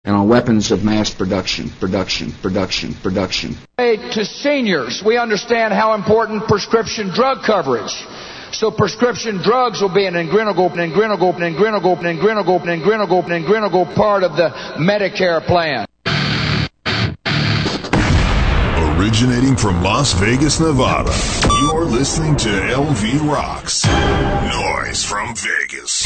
and on weapons of mass production. To seniors, we understand how important prescription drug coverage. So prescription drugs will be an integral part of the Medicare plan. Originating from Las Vegas, Nevada, you're listening to LV Rocks. Noise from Vegas.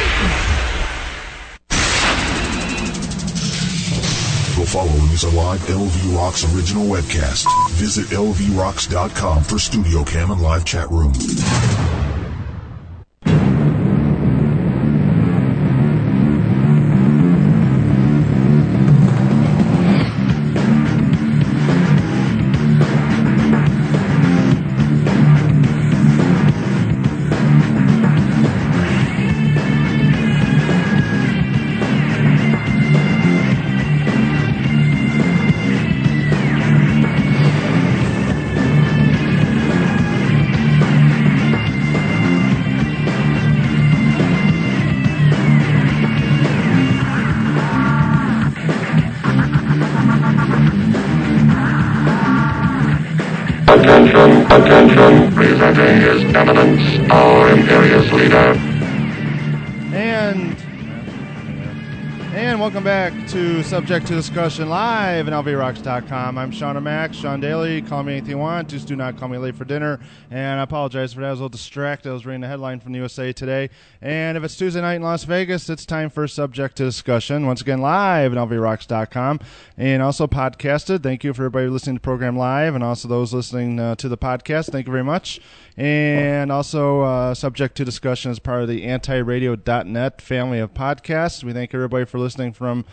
The following is a live LV Rocks original webcast. Visit lvrocks.com for studio cam and live chat room. Attention, presenting His Eminence, our Imperious Leader. And welcome back to Subject to Discussion live at LVRocks.com. I'm Sean O'Mac, Sean Daly. Call me anything you want. Just do not call me late for dinner. And I apologize for that. I was a little distracted. I was reading the headline from the USA Today. And if it's Tuesday night in Las Vegas, it's time for Subject to Discussion. Once again, live at LVRocks.com. And also podcasted. Thank you for everybody listening to the program live. And also those listening to the podcast. Thank you very much. And also Subject to Discussion is part of the antiradio.net family of podcasts. We thank everybody for listening from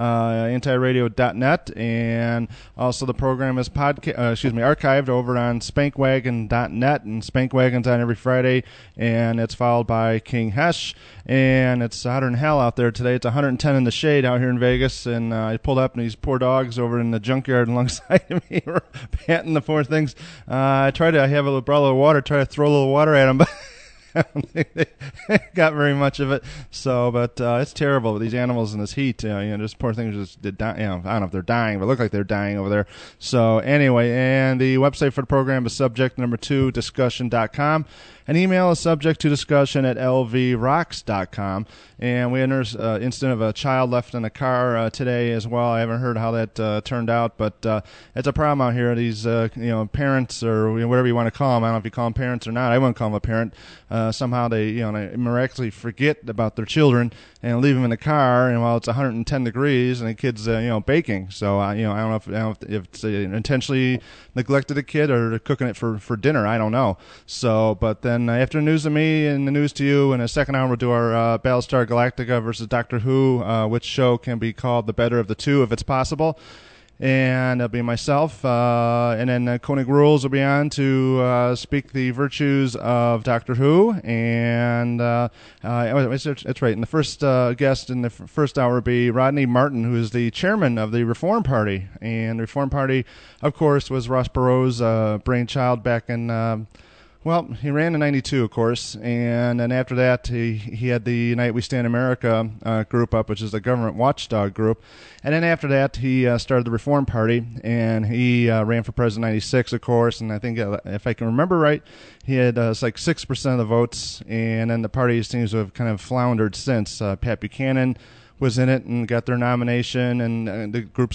antiradio.net, and also the program is archived over on spankwagon.net, and Spankwagon's on every Friday, and it's followed by King Hesh, and it's hotter than hell out there today. It's 110 in the shade out here in Vegas, and I pulled up, and these poor dogs over in the junkyard alongside of me were panting the poor things. I have a bottle of water, try to throw a little water at them, but I don't think they got very much of it. So, but it's terrible with these animals in this heat. Just poor things just did die. I don't know if they're dying, but look like they're dying over there. So anyway, and the website for the program is subject2discussion.com. An email is subject to discussion at lvrocks.com. And we had an incident of a child left in a car today as well. I haven't heard how that turned out, but it's a problem out here. These parents, or whatever you want to call them. I don't know if you call them parents or not. I wouldn't call them a parent. Somehow they miraculously forget about their children and leave them in the car. And while it's 110 degrees and the kid's baking, so I don't know if it's intentionally neglected a kid or cooking it for dinner. I don't know. So, but then after the news to me and the news to you, in a second hour we'll do our Battlestar Galactica versus Doctor Who, which show can be called the better of the two if it's possible. And it'll be myself, and then Koenig Rules will be on to speak the virtues of Doctor Who, and that's right. And the first guest in the first hour will be Rodney Martin, who is the chairman of the Reform Party. And the Reform Party, of course, was Ross Perot's brainchild back in... he ran in 92, of course, and then after that, he had the Unite We Stand America group up, which is the government watchdog group. And then after that, he started the Reform Party, and he ran for president in 96, of course, and I think, if I can remember right, he had like 6% of the votes, and then the party seems to have kind of floundered since. Pat Buchanan was in it and got their nomination, and the group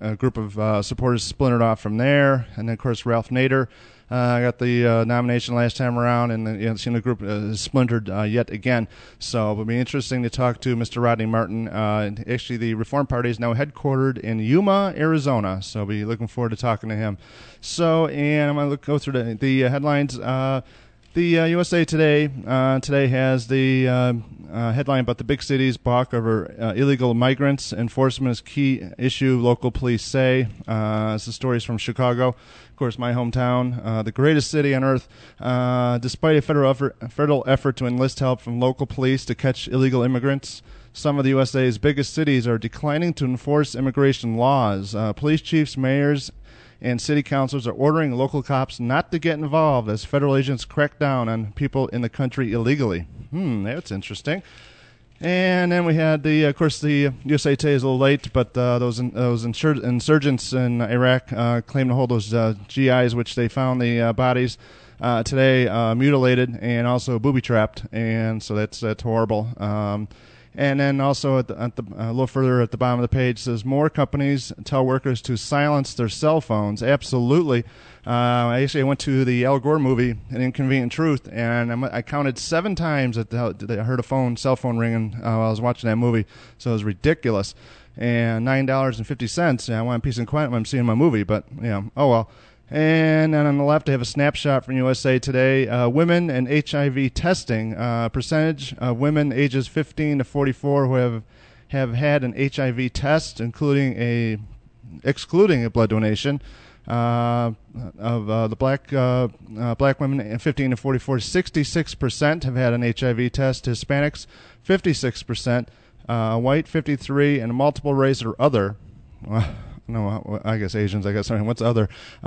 of supporters splintered off from there, and then, of course, Ralph Nader got the nomination last time around, and the group is splintered yet again. So it'll be interesting to talk to Mr. Rodney Martin. Actually, the Reform Party is now headquartered in Yuma, Arizona, so I'll be looking forward to talking to him. So, and I'm going to go through the headlines. The USA Today today has the headline about the big cities balk over illegal migrants. Enforcement is key issue, local police say. This is stories from Chicago, of course, my hometown, the greatest city on earth. Despite a federal effort to enlist help from local police to catch illegal immigrants, some of the USA's biggest cities are declining to enforce immigration laws. Police chiefs, mayors, and city councils are ordering local cops not to get involved as federal agents crack down on people in the country illegally. That's interesting. And then we had of course, the USA Today is a little late, but those insurgents in Iraq claim to hold those GIs, which they found the bodies today mutilated and also booby-trapped, and so that's horrible. And then also a little further at the bottom of the page says more companies tell workers to silence their cell phones. Absolutely. I went to the Al Gore movie, An Inconvenient Truth, and I counted 7 times that I heard a cell phone ringing while I was watching that movie. So it was ridiculous. And $9.50. I want peace and quiet when I'm seeing my movie, but oh well. And then on the left, I have a snapshot from USA Today. Women and HIV testing. Percentage of women ages 15 to 44 who have had an HIV test, excluding a blood donation. Of the black women 15 to 44, 66% have had an HIV test. Hispanics, 56%. White, 53%, and multiple race or other. No, I guess Asians. What's other?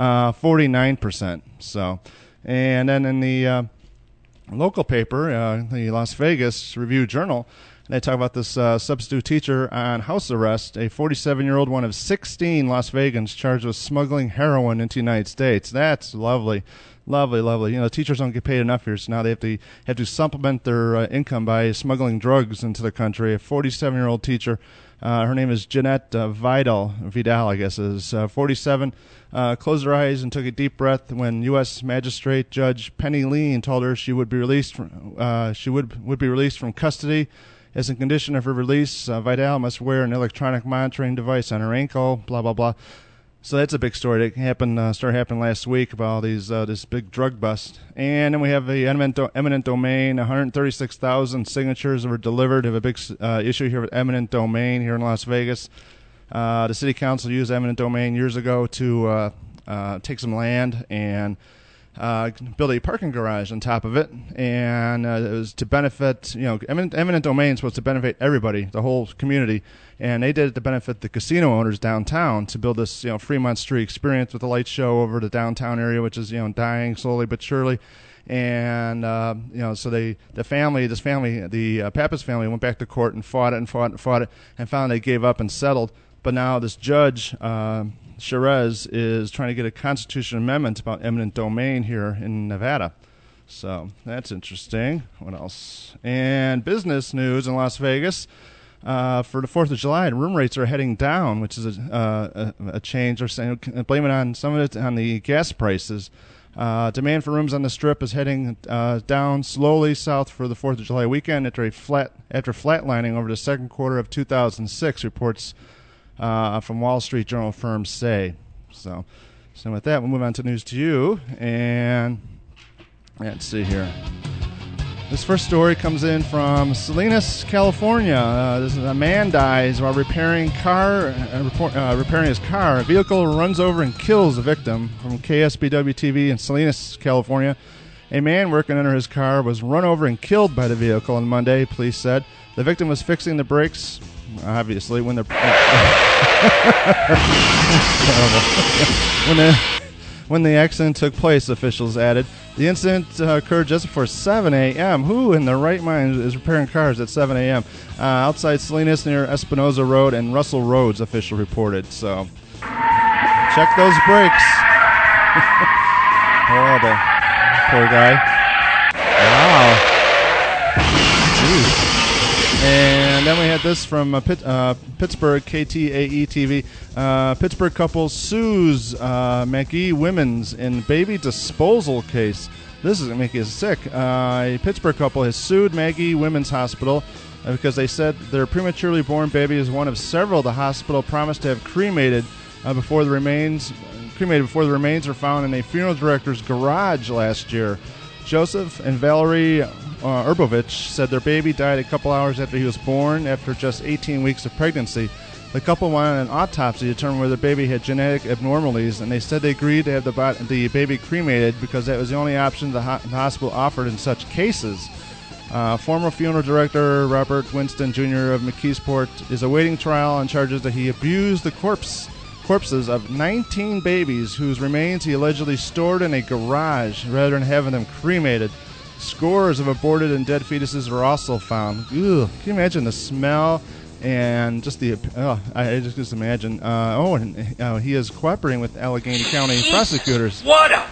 49%. So, and then in the local paper, the Las Vegas Review-Journal, they talk about this substitute teacher on house arrest, a 47-year-old, one of 16 Las Vegans charged with smuggling heroin into the United States. That's lovely. Lovely, lovely. Teachers don't get paid enough here, so now they have to supplement their income by smuggling drugs into the country. A 47-year-old teacher, her name is Jeanette Vidal, I guess is 47. Closed her eyes and took a deep breath when U.S. Magistrate Judge Penny Lean told her she would be released from custody. As a condition of her release, Vidal must wear an electronic monitoring device on her ankle. Blah blah blah. So that's a big story that started happening last week about all this big drug bust. And then we have the eminent domain. 136,000 signatures were delivered. We have a big issue here with eminent domain here in Las Vegas. The city council used eminent domain years ago to take some land and build a parking garage on top of it, and it was to benefit, eminent domain is supposed to benefit everybody, the whole community, and they did it to benefit the casino owners downtown to build this, Fremont Street experience with the light show over the downtown area, which is, dying slowly but surely. And so the Pappas family went back to court and fought it and found they gave up and settled. But now this judge, Cherez, is trying to get a constitutional amendment about eminent domain here in Nevada. So that's interesting. What else? And business news in Las Vegas. For the 4th of July, room rates are heading down, which is a change. They're saying, blaming on some of it on the gas prices. Demand for rooms on the Strip is heading down slowly south for the 4th of July weekend after flatlining over the second quarter of 2006, reports from Wall Street Journal firms say. So with that, we'll move on to news to you. And let's see here. This first story comes in from Salinas, California. This is a man dies while repairing his car. A vehicle runs over and kills the victim. From KSBW TV in Salinas, California. A man working under his car was run over and killed by the vehicle on Monday, police said. The victim was fixing the brakes, obviously, when the when the accident took place, officials added. The incident occurred just before 7 a.m. Who in their right mind is repairing cars at 7 a.m.? Outside Salinas near Espinoza Road and Russell Roads, official reported. So, check those brakes. Horrible. Poor guy. Wow. Jeez. And then we had this from Pittsburgh, KTAE-TV. Pittsburgh couple sues McGee Women's in baby disposal case. This is going to make you sick. A Pittsburgh couple has sued McGee Women's Hospital because they said their prematurely born baby is one of several the hospital promised to have cremated before the remains were found in a funeral director's garage last year. Joseph and Valerie Urbovich said their baby died a couple hours after he was born after just 18 weeks of pregnancy. The couple wanted an autopsy to determine whether the baby had genetic abnormalities, and they said they agreed to have the baby cremated because that was the only option the hospital offered in such cases. Former funeral director Robert Winston Jr. of McKeesport is awaiting trial on charges that he abused the corpses of 19 babies whose remains he allegedly stored in a garage rather than having them cremated. Scores of aborted and dead fetuses were also found. Ugh, can you imagine the smell and just the... I just imagine. He is cooperating with Allegheny County prosecutors. What a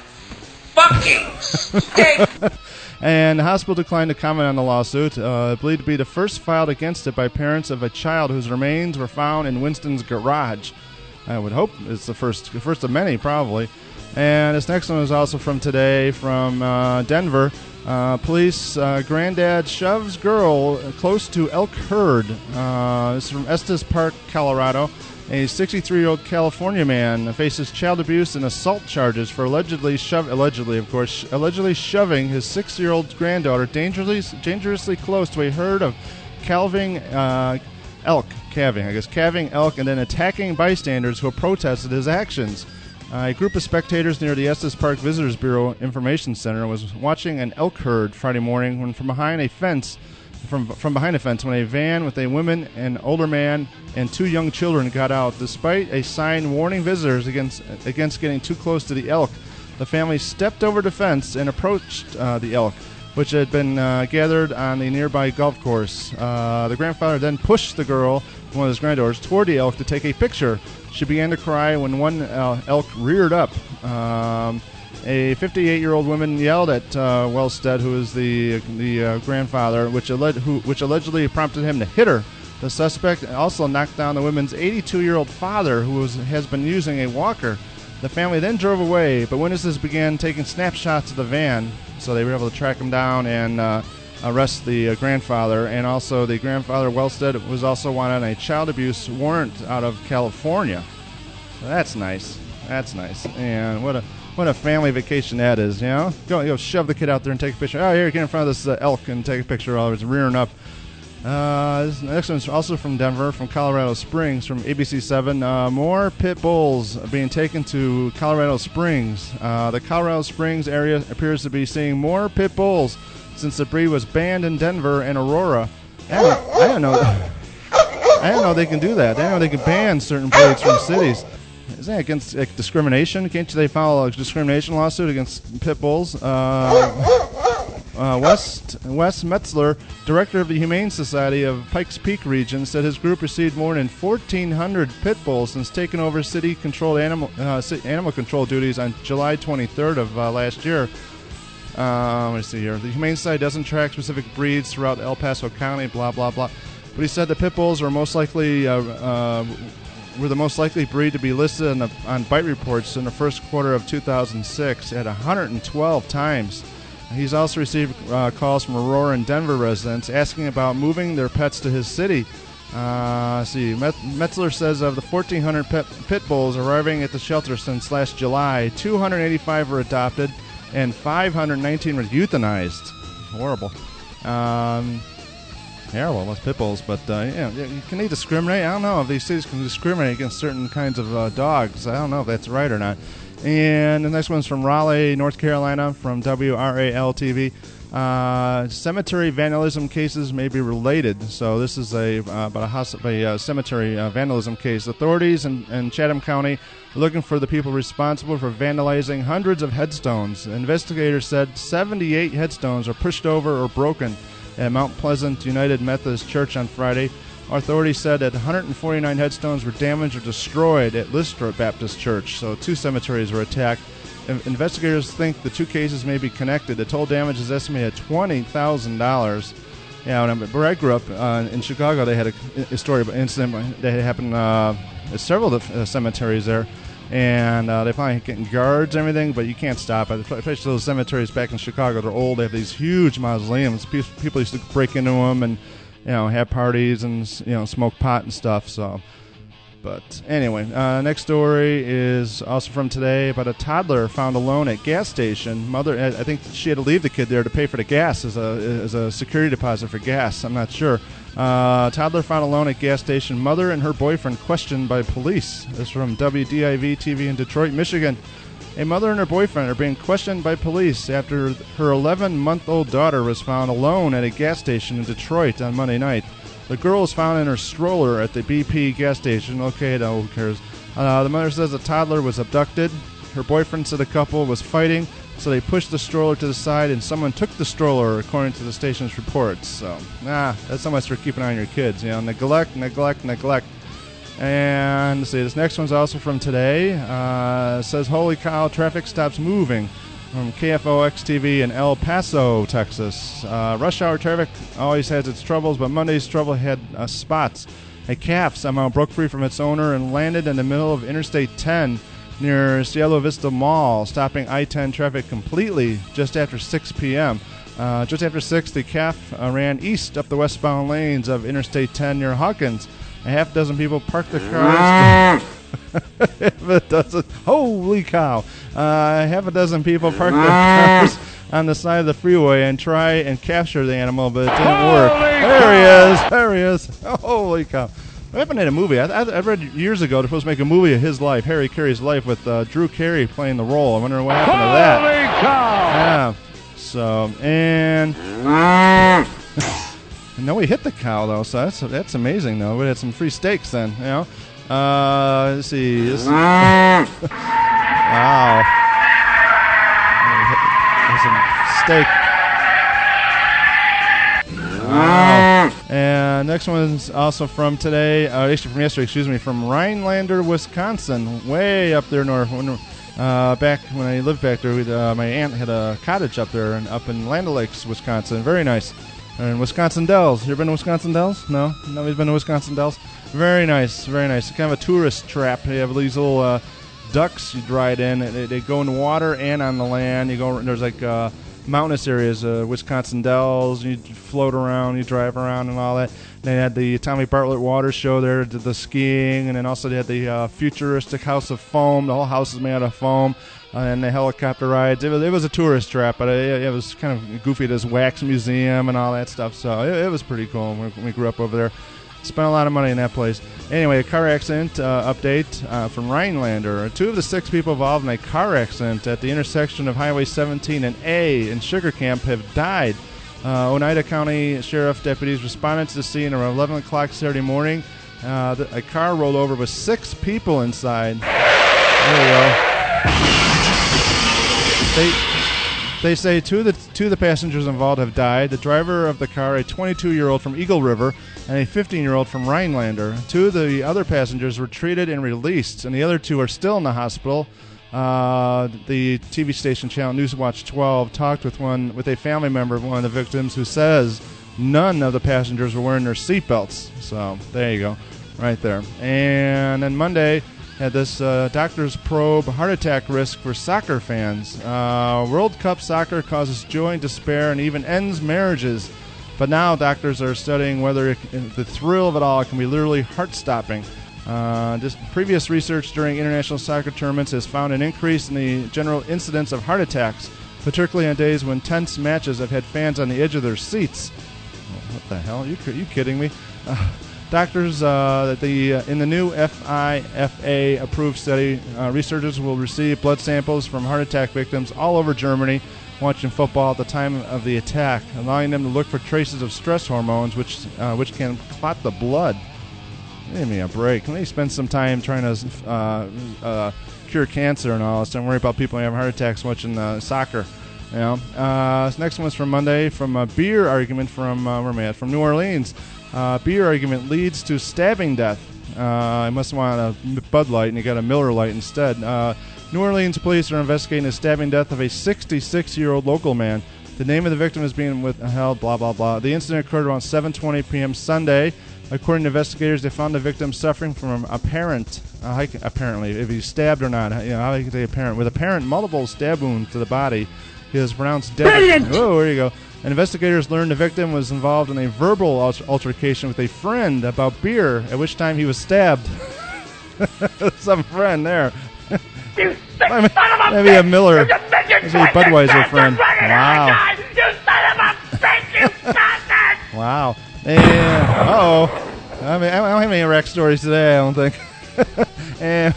fucking... And the hospital declined to comment on the lawsuit, believed to be the first filed against it by parents of a child whose remains were found in Winston's garage. I would hope it's the first of many, probably. And this next one is also from today, from Denver. Police, granddad shoves girl close to elk herd. This is from Estes Park, Colorado. A 63-year-old California man faces child abuse and assault charges for allegedly shoving his 6-year-old granddaughter dangerously close to a herd of calving elk, and then attacking bystanders who protested his actions. A group of spectators near the Estes Park Visitors Bureau Information Center was watching an elk herd Friday morning when from behind a fence when a van with a woman, an older man, and 2 young children got out. Despite a sign warning visitors against getting too close to the elk, the family stepped over the fence and approached the elk, which had been gathered on the nearby golf course. The grandfather then pushed the girl, one of his granddaughters, toward the elk to take a picture. She began to cry when one elk reared up. A 58-year-old woman yelled at Wellstead, who is the grandfather, which allegedly prompted him to hit her. The suspect also knocked down the woman's 82-year-old father, who has been using a walker. The family then drove away, but witnesses began taking snapshots of the van, so they were able to track him down and arrest the grandfather. And also, the grandfather, Wellstead, was also wanted on a child abuse warrant out of California. So that's nice. And what a family vacation that is, you know? Go shove the kid out there and take a picture. Oh, here, get in front of this elk and take a picture while it's rearing up. This next one's also from Denver, from Colorado Springs, from ABC7. More pit bulls being taken to Colorado Springs. The Colorado Springs area appears to be seeing more pit bulls since the breed was banned in Denver and Aurora. I don't know they can do that. I don't know they can ban certain breeds from cities. Is that against discrimination? Can't they file a discrimination lawsuit against pit bulls? Wes Metzler, director of the Humane Society of Pikes Peak region, said his group received more than 1,400 pit bulls since taking over city-controlled animal control duties on July 23rd of last year. Let me see here. The Humane Society doesn't track specific breeds throughout El Paso County, blah, blah, blah. But he said the pit bulls were the most likely breed to be listed on bite reports in the first quarter of 2006 at 112 times. He's also received calls from Aurora and Denver residents asking about moving their pets to his city. Metzler says of the 1,400 pit bulls arriving at the shelter since last July, 285 were adopted and 519 were euthanized. Horrible. Terrible, those pit bulls, but can they discriminate? I don't know if these cities can discriminate against certain kinds of dogs. I don't know if that's right or not. And the next one's from Raleigh, North Carolina, from WRAL-TV. Cemetery vandalism cases may be related. So this is about a cemetery vandalism case. Authorities in Chatham County are looking for the people responsible for vandalizing hundreds of headstones. Investigators said 78 headstones are pushed over or broken at Mount Pleasant United Methodist Church on Friday. Authorities said that 149 headstones were damaged or destroyed at Lystra Baptist Church, so 2 cemeteries were attacked. Investigators think the 2 cases may be connected. The total damage is estimated at $20,000. Yeah, where I grew up in Chicago, they had a story about an incident that had happened at several of the cemeteries there. And they probably getting guards and everything, but you can't stop it. Especially those cemeteries back in Chicago, they're old. They have these huge mausoleums. People used to break into them and have parties and smoke pot and stuff. So, but anyway, next story is also from today about a toddler found alone at gas station. Mother, I think she had to leave the kid there to pay for the gas as a security deposit for gas. I'm not sure. Toddler found alone at gas station. Mother and her boyfriend questioned by police. This is from WDIV-TV in Detroit, Michigan. A mother and her boyfriend are being questioned by police after her 11-month-old daughter was found alone at a gas station in Detroit on Monday night. The girl was found in her stroller at the BP gas station. Okay, no, who cares? The mother says the toddler was abducted. Her boyfriend said the couple was fighting, so they pushed the stroller to the side, and someone took the stroller, according to the station's reports. So, that's how much for keeping an eye on your kids. Neglect. And let's see, this next one's also from today. It says, holy cow, traffic stops moving. From KFOX-TV in El Paso, Texas. Rush hour traffic always has its troubles, but Monday's trouble had spots. A calf somehow broke free from its owner and landed in the middle of Interstate 10 near Cielo Vista Mall, stopping I-10 traffic completely just after 6 p.m. Just after 6, the calf ran east up the westbound lanes of Interstate 10 near Hawkins. A half dozen people parked their cars. Half a dozen. Holy cow. Half a dozen people parked their cars on the side of the freeway and try and capture the animal, but it didn't work. There he is. Holy cow. What happened in a movie? I read years ago they're supposed to make a movie of his life, Harry Carey's life, with Drew Carey playing the role. I wonder what happened to that. Holy cow! Yeah. So, and no, we hit the cow, though, so that's amazing, though. We had some free steaks then, Let's see. Wow. There's some steak. Wow. And next one's also from today, actually from yesterday, from Rhinelander, Wisconsin, way up there north. Back when I lived back there, my aunt had a cottage up there, up in Land O'Lakes, Wisconsin. Very nice. And Wisconsin Dells. You ever been to Wisconsin Dells? No? Nobody's been to Wisconsin Dells? Very nice, very nice. It's kind of a tourist trap. You have these little ducks you ride in. They go in the water and on the land. There's like mountainous areas, Wisconsin Dells. You float around, you drive around and all that. They had the Tommy Bartlett Water Show there, did the skiing, and then also they had the futuristic House of Foam. The whole house is made out of foam. And the helicopter rides. It was a tourist trap, but it was kind of goofy. This wax museum and all that stuff. So it was pretty cool when we grew up over there. Spent a lot of money in that place. Anyway, a car accident update from Rhinelander. 2 of the 6 people involved in a car accident at the intersection of Highway 17 and A in Sugar Camp have died. Oneida County Sheriff deputies responded to the scene around 11 o'clock Saturday morning. A car rolled over with 6 people inside. There we go. They say two of the passengers involved have died. The driver of the car, a 22-year-old from Eagle River, and a 15-year-old from Rhinelander. 2 of the other passengers were treated and released, and the other 2 are still in the hospital. The TV station channel Newswatch 12 talked with a family member of one of the victims who says none of the passengers were wearing their seatbelts. So there you go, right there. And then Monday had this doctor's probe heart attack risk for soccer fans. World Cup soccer causes joy and despair and even ends marriages. But now doctors are studying whether the thrill of it all can be literally heart-stopping. This previous research during international soccer tournaments has found an increase in the general incidence of heart attacks, particularly on days when tense matches have had fans on the edge of their seats. What the hell? Are you kidding me? Doctors, in the new FIFA-approved study, researchers will receive blood samples from heart attack victims all over Germany watching football at the time of the attack, allowing them to look for traces of stress hormones, which can clot the blood. Give me a break. Let me spend some time trying to cure cancer and all this. Don't worry about people having heart attacks watching soccer. This next one's from Monday, from a beer argument from where am I at? From New Orleans. Beer argument leads to stabbing death. I must want a Bud Light, and you got a Miller Lite instead. New Orleans police are investigating the stabbing death of a 66-year-old local man. The name of the victim is being withheld, blah, blah, blah. The incident occurred around 7:20 p.m. Sunday. According to investigators, they found the victim suffering from apparently, if he's stabbed or not, how can they apparent? With apparent multiple stab wounds to the body, he was pronounced dead. Brilliant! Oh, there you go. And investigators learned the victim was involved in a verbal altercation with a friend about beer, at which time he was stabbed. Some friend there. You sick son of a maybe bitch! a Miller. Maybe a Budweiser friend. Wow. You son of a bitch! You bastard! Wow. And, I mean, I don't have any wreck stories today, I don't think. And,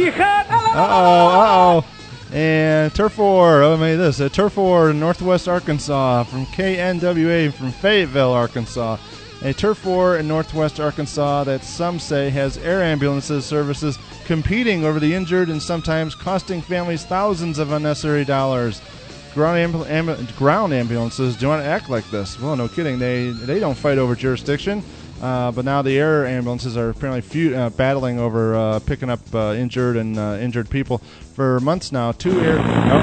and Turf War, Turf War in Northwest Arkansas from KNWA from Fayetteville, Arkansas. A turf war in Northwest Arkansas that some say has air ambulances services competing over the injured and sometimes costing families thousands of unnecessary dollars. ground ambulances do not act like this. Well, no kidding. They don't fight over jurisdiction. But now the air ambulances are apparently battling over picking up injured people for months now. There we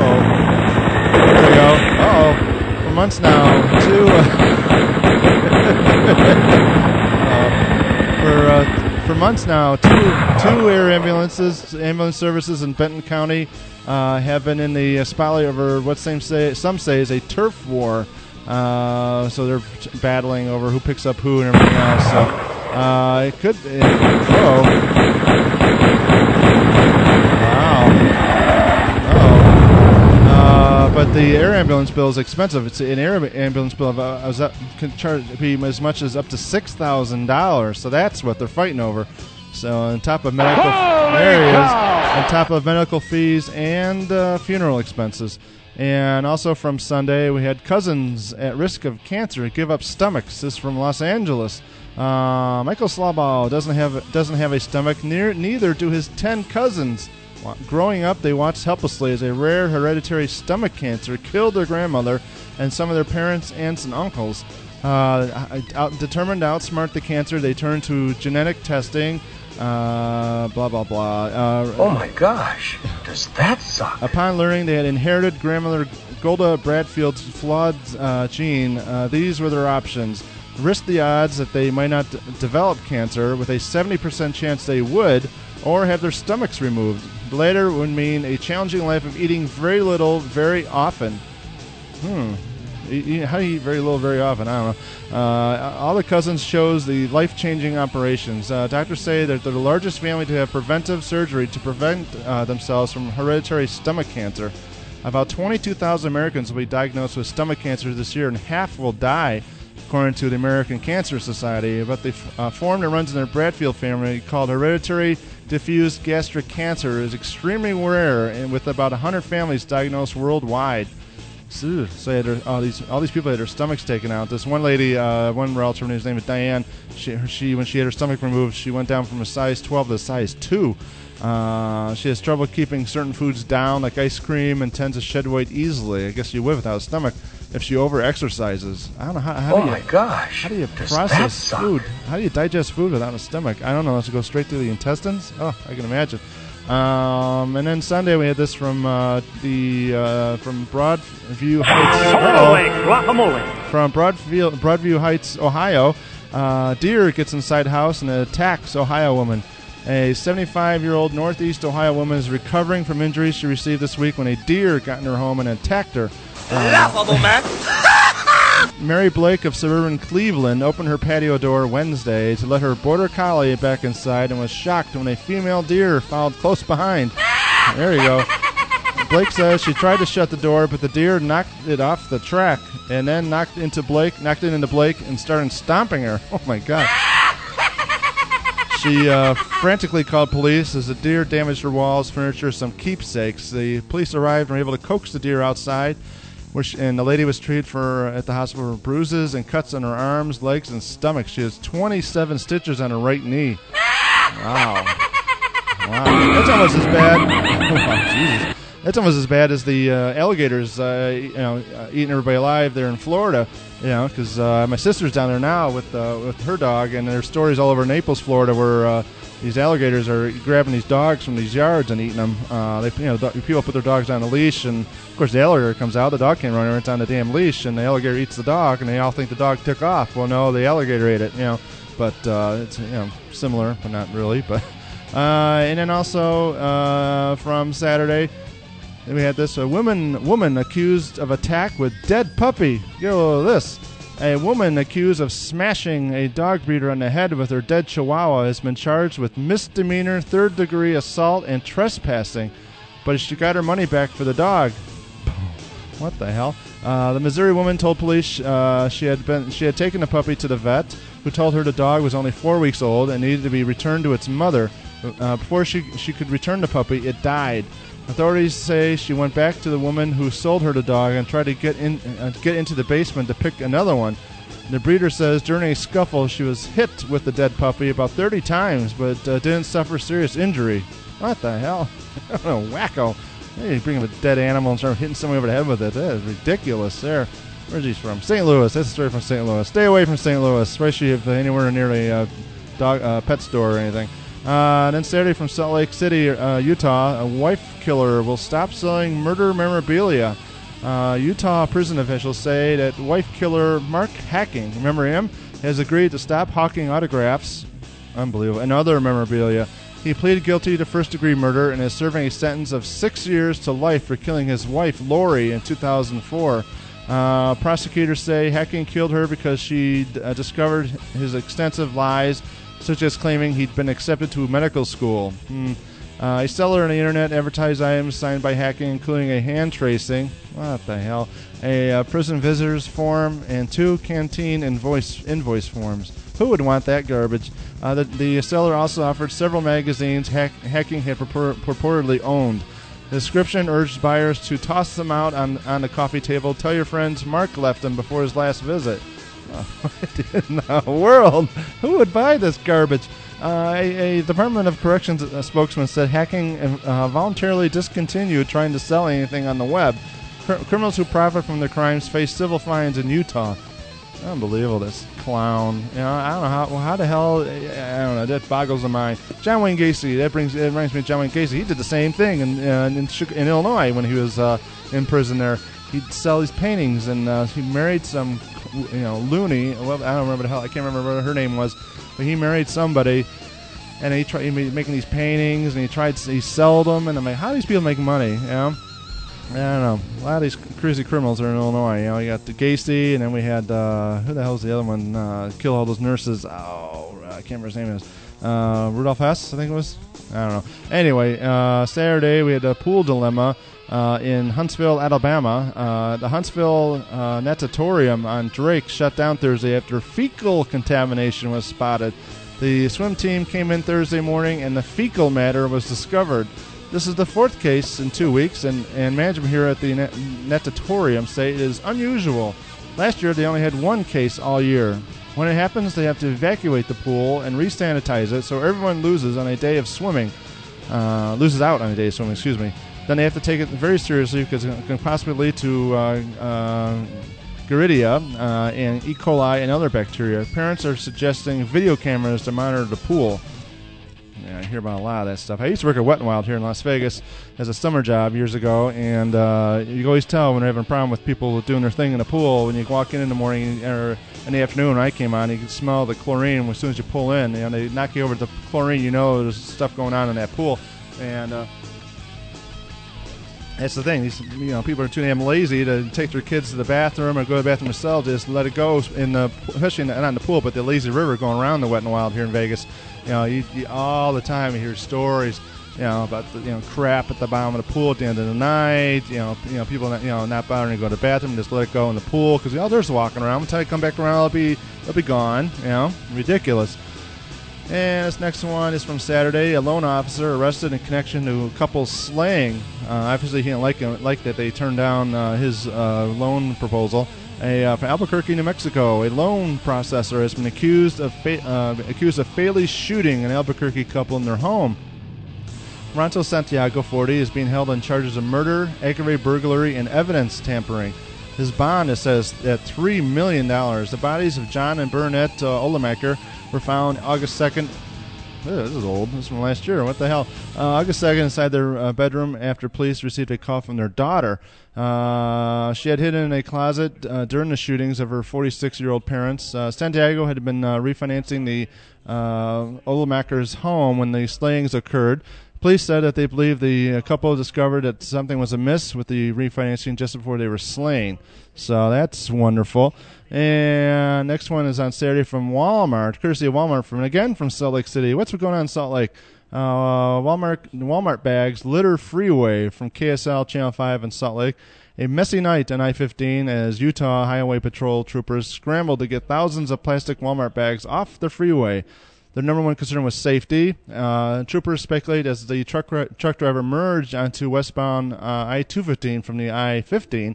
go. For months now, for months now, two air ambulance services in Benton County have been in the spotlight over what some say is a turf war. So they're battling over who picks up who and everything else. So it could. Wow. But the air ambulance bill is expensive. It's an air ambulance bill can be as much as up to $6,000. So that's what they're fighting over. So on top of medical, on top of medical fees and funeral expenses. And also from Sunday, we had cousins at risk of cancer give up stomachs. This is from Los Angeles. Michael Slabal doesn't have a stomach. Neither do his 10 cousins. Growing up, they watched helplessly as a rare hereditary stomach cancer killed their grandmother and some of their parents, aunts, and uncles. Determined to outsmart the cancer, they turned to genetic testing. Blah, blah, blah. Oh my gosh, does that suck? Upon learning they had inherited grandmother Golda Bradfield's flawed gene, these were their options. Risk the odds that they might not develop cancer with a 70% chance they would, or have their stomachs removed. The latter would mean a challenging life of eating very little, very often. How do you eat very little, very often? I don't know. All the cousins chose the life-changing operations. Doctors say that they're the largest family to have preventive surgery to prevent themselves from hereditary stomach cancer. About 22,000 Americans will be diagnosed with stomach cancer this year, and half will die, according to the American Cancer Society. But the form that runs in their Bradfield family, called hereditary diffuse gastric cancer, is extremely rare, and with about 100 families diagnosed worldwide. So all these people had their stomachs taken out. This one lady, one relative, whose name is Diane, she when she had her stomach removed, she went down from a size 12 to a size 2. She has trouble keeping certain foods down, like ice cream, and tends to shed weight easily. I guess you would without a stomach if she over-exercises. I don't know how my gosh. How do you process food? How do you digest food without a stomach? I don't know. Does it go straight through the intestines? Oh, I can imagine. And then Sunday we had this from from Broadview Heights. From Broadview Heights, Ohio. Deer gets inside house and attacks Ohio woman. A 75-year-old Northeast Ohio woman is recovering from injuries she received this week when a deer got in her home and attacked her. Laughable, man. Mary Blake of suburban Cleveland opened her patio door Wednesday to let her border collie back inside and was shocked when a female deer followed close behind. There you go. Blake says she tried to shut the door, but the deer knocked it off the track and then knocked it into Blake and started stomping her. Oh, my God. She frantically called police as the deer damaged her walls, furniture, some keepsakes. The police arrived and were able to coax the deer outside, and the lady was treated at the hospital for bruises and cuts on her arms, legs, and stomach. She has 27 stitches on her right knee. Wow. That's almost as bad. Oh, Jesus. That's almost as bad as the alligators, eating everybody alive there in Florida. Because my sister's down there now with her dog, and there's stories all over Naples, Florida, where these alligators are grabbing these dogs from these yards and eating them. People put their dogs on a leash, and of course the alligator comes out. The dog can't run over; it's on the damn leash, and the alligator eats the dog, and they all think the dog took off. Well, no, the alligator ate it. But it's similar, but not really. But and then also from Saturday. Then we had this woman accused of attack with dead puppy. Get a load of this. A woman accused of smashing a dog breeder on the head with her dead chihuahua has been charged with misdemeanor, third-degree assault, and trespassing. But she got her money back for the dog. What the hell? The Missouri woman told police she had taken the puppy to the vet, who told her the dog was only 4 weeks old and needed to be returned to its mother. Before she could return the puppy, it died. Authorities say she went back to the woman who sold her the dog and tried to get into the basement to pick another one. The breeder says during a scuffle she was hit with the dead puppy about 30 times, but didn't suffer serious injury. What the hell? Wacko. Hey, you bring up a dead animal and start hitting somebody over the head with it. That is ridiculous there. Where's he from? St. Louis. That's a story from St. Louis. Stay away from St. Louis, especially if anywhere near a pet store or anything. Then Saturday from Salt Lake City, Utah, a wife killer will stop selling murder memorabilia. Utah prison officials say that wife killer Mark Hacking, remember him, has agreed to stop hawking autographs, unbelievable, and other memorabilia. He pleaded guilty to first-degree murder and is serving a sentence of 6 years to life for killing his wife, Lori, in 2004. Prosecutors say Hacking killed her because she discovered his extensive lies, such as claiming he'd been accepted to medical school. A seller on the internet advertised items signed by Hacking, including a hand tracing, what the hell, a prison visitors form, and 2 canteen invoice forms. Who would want that garbage? The seller also offered several magazines Hacking had purportedly owned. The description urged buyers to toss them out on the coffee table. Tell your friends Mark left them before his last visit. What in the world? Who would buy this garbage? A Department of Corrections spokesman said Hacking voluntarily discontinued trying to sell anything on the web. Criminals who profit from their crimes face civil fines in Utah. Unbelievable, this clown. I don't know how the hell. I don't know. That boggles the mind. John Wayne Gacy. It reminds me of John Wayne Gacy. He did the same thing in Illinois when he was in prison there. He'd sell these paintings, and he married some, loony. Well, I don't remember the hell. I can't remember what her name was, but he married somebody, and he was making these paintings, and he sold them, and I'm like, how do these people make money? I don't know. A lot of these crazy criminals are in Illinois. You got the Gacy, and then we had who the hell's the other one? Kill all those nurses. Oh, I can't remember his name is. Rudolph Hess, I think it was. I don't know. Anyway, Saturday we had a pool dilemma in Huntsville, Alabama. The Huntsville natatorium on Drake shut down Thursday after fecal contamination was spotted. The swim team came in Thursday morning, and the fecal matter was discovered. This is the 4th case in 2 weeks, and management here at the natatorium say it is unusual. Last year, they only had 1 case all year. When it happens, they have to evacuate the pool and re-sanitize it, so everyone loses out on a day of swimming. Then they have to take it very seriously because it can possibly lead to Giardia and E. coli and other bacteria. Parents are suggesting video cameras to monitor the pool. Yeah, I hear about a lot of that stuff. I used to work at Wet n Wild here in Las Vegas as a summer job years ago, and you can always tell when they're having a problem with people doing their thing in the pool. When you walk in the morning or in the afternoon when I came on, you can smell the chlorine as soon as you pull in. They knock you over the chlorine, there's stuff going on in that pool. And that's the thing. These people are too damn lazy to take their kids to the bathroom or go to the bathroom themselves. They just let it go especially not in the pool, but the lazy river going around the Wet n Wild here in Vegas. You all the time you hear stories, about the crap at the bottom of the pool at the end of the night. People not bothering to go to the bathroom, just let it go in the pool because there's walking around. Until they come back around, they'll be gone. Ridiculous. And this next one is from Saturday. A loan officer arrested in connection to a couple's slaying. Obviously, he didn't like that they turned down his loan proposal. From Albuquerque, New Mexico, a loan processor has been accused of fatally shooting an Albuquerque couple in their home. Ronto Santiago, 40, is being held on charges of murder, aggravated burglary, and evidence tampering. His bond is set at $3 million. The bodies of John and Burnett Olemaker were found August 2nd. This is old. This is from last year. What the hell? August 2nd inside their bedroom after police received a call from their daughter. She had hidden in a closet during the shootings of her 46-year-old parents. Santiago had been refinancing the Olemaker's home when the slayings occurred. Police said that they believe the couple discovered that something was amiss with the refinancing just before they were slain. So that's wonderful. And next one is on Saturday from Walmart, courtesy of Walmart from Salt Lake City. What's going on in Salt Lake? Walmart bags litter freeway from KSL Channel 5 in Salt Lake. A messy night on I-15 as Utah Highway Patrol troopers scrambled to get thousands of plastic Walmart bags off the freeway. Their number one concern was safety. Troopers speculate as the truck driver merged onto westbound I-215 from the I-15.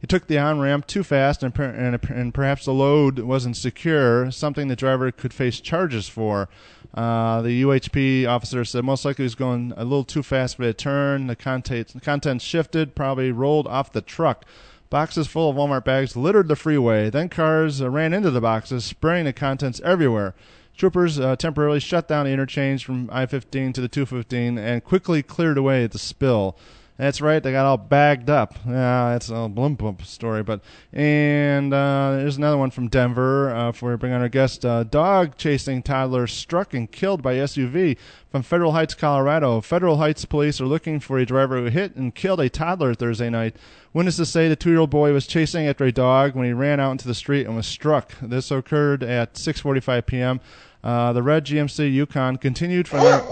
He took the on-ramp too fast, and perhaps the load wasn't secure, something the driver could face charges for. The UHP officer said most likely he was going a little too fast for a turn. The contents shifted, probably rolled off the truck. Boxes full of Walmart bags littered the freeway. Then cars ran into the boxes, spraying the contents everywhere. Troopers temporarily shut down the interchange from I-15 to the 215 and quickly cleared away the spill. That's right, they got all bagged up. Yeah, it's a blump story. And there's another one from Denver before we bring on our guest. Dog chasing toddler struck and killed by SUV from Federal Heights, Colorado. Federal Heights police are looking for a driver who hit and killed a toddler Thursday night. Witnesses say the 2-year-old boy was chasing after a dog when he ran out into the street and was struck. This occurred at 6:45 p.m. The red GMC Yukon continued from their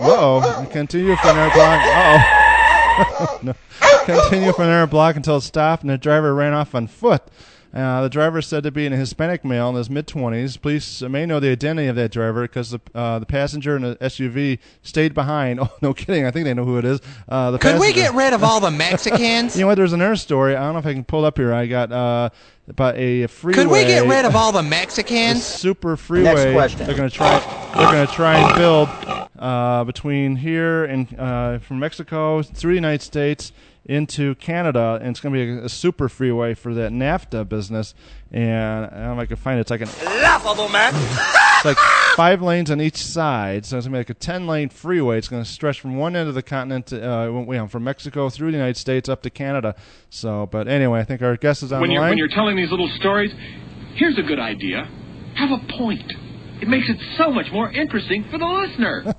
block. No. Continued from there a block until it stopped, and the driver ran off on foot. The driver is said to be a Hispanic male in his mid-20s. Police may know the identity of that driver because the passenger in the SUV stayed behind. Oh, no kidding. I think they know who it is. Could we get rid of all the Mexicans? You know what? There's another story. I don't know if I can pull it up here. I got about a freeway. Could we get rid of all the Mexicans? Super freeway. Next question. They're going to try and build between here and from Mexico through the United States into Canada, and it's going to be a super freeway for that NAFTA business. And I don't know if I can find it. It's like Laughable, man. it's like 5 lanes on each side, so it's going to be like a 10-lane freeway. It's going to stretch from one end of the continent, from Mexico through the United States up to Canada. So, but anyway, I think our guest is on the line. When you're telling these little stories, here's a good idea. Have a point. It makes it so much more interesting for the listener.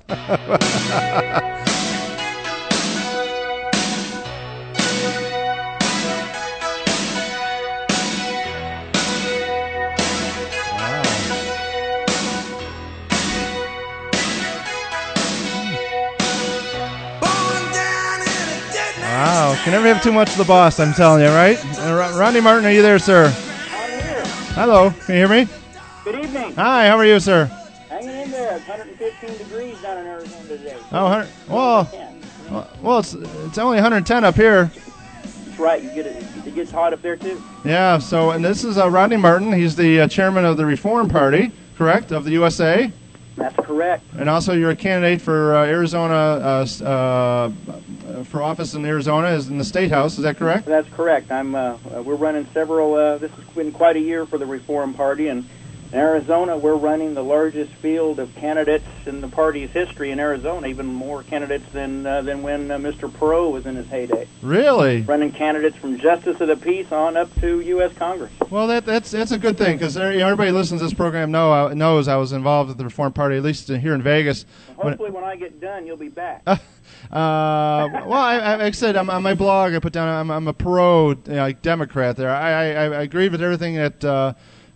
Wow, can never have too much of the boss, I'm telling you, right? Rodney Martin, are you there, sir? I'm here. Hello, can you hear me? Good evening. Hi, how are you, sir? Hanging in there. It's 115 degrees down in Arizona today. Oh, well, it's only 110 up here. That's right. It gets hot up there, too. Yeah, so, and this is Rodney Martin. He's the chairman of the Reform Party, correct, of the USA? That's correct. And also you're a candidate for Arizona, for office in Arizona, in the State House, is that correct? That's correct. We're running several, this has been quite a year for the Reform Party, and in Arizona we're running the largest field of candidates in the party's history in Arizona, even more candidates than when Mr. Perot was in his heyday. Really? Running candidates from Justice of the Peace on up to U.S. Congress. Well, that's a good thing, because everybody who listens to this program knows I was involved with the Reform Party, at least here in Vegas. Hopefully when I get done, you'll be back. Well, I said on my blog I put down I'm a Perot Democrat there. I agree with everything that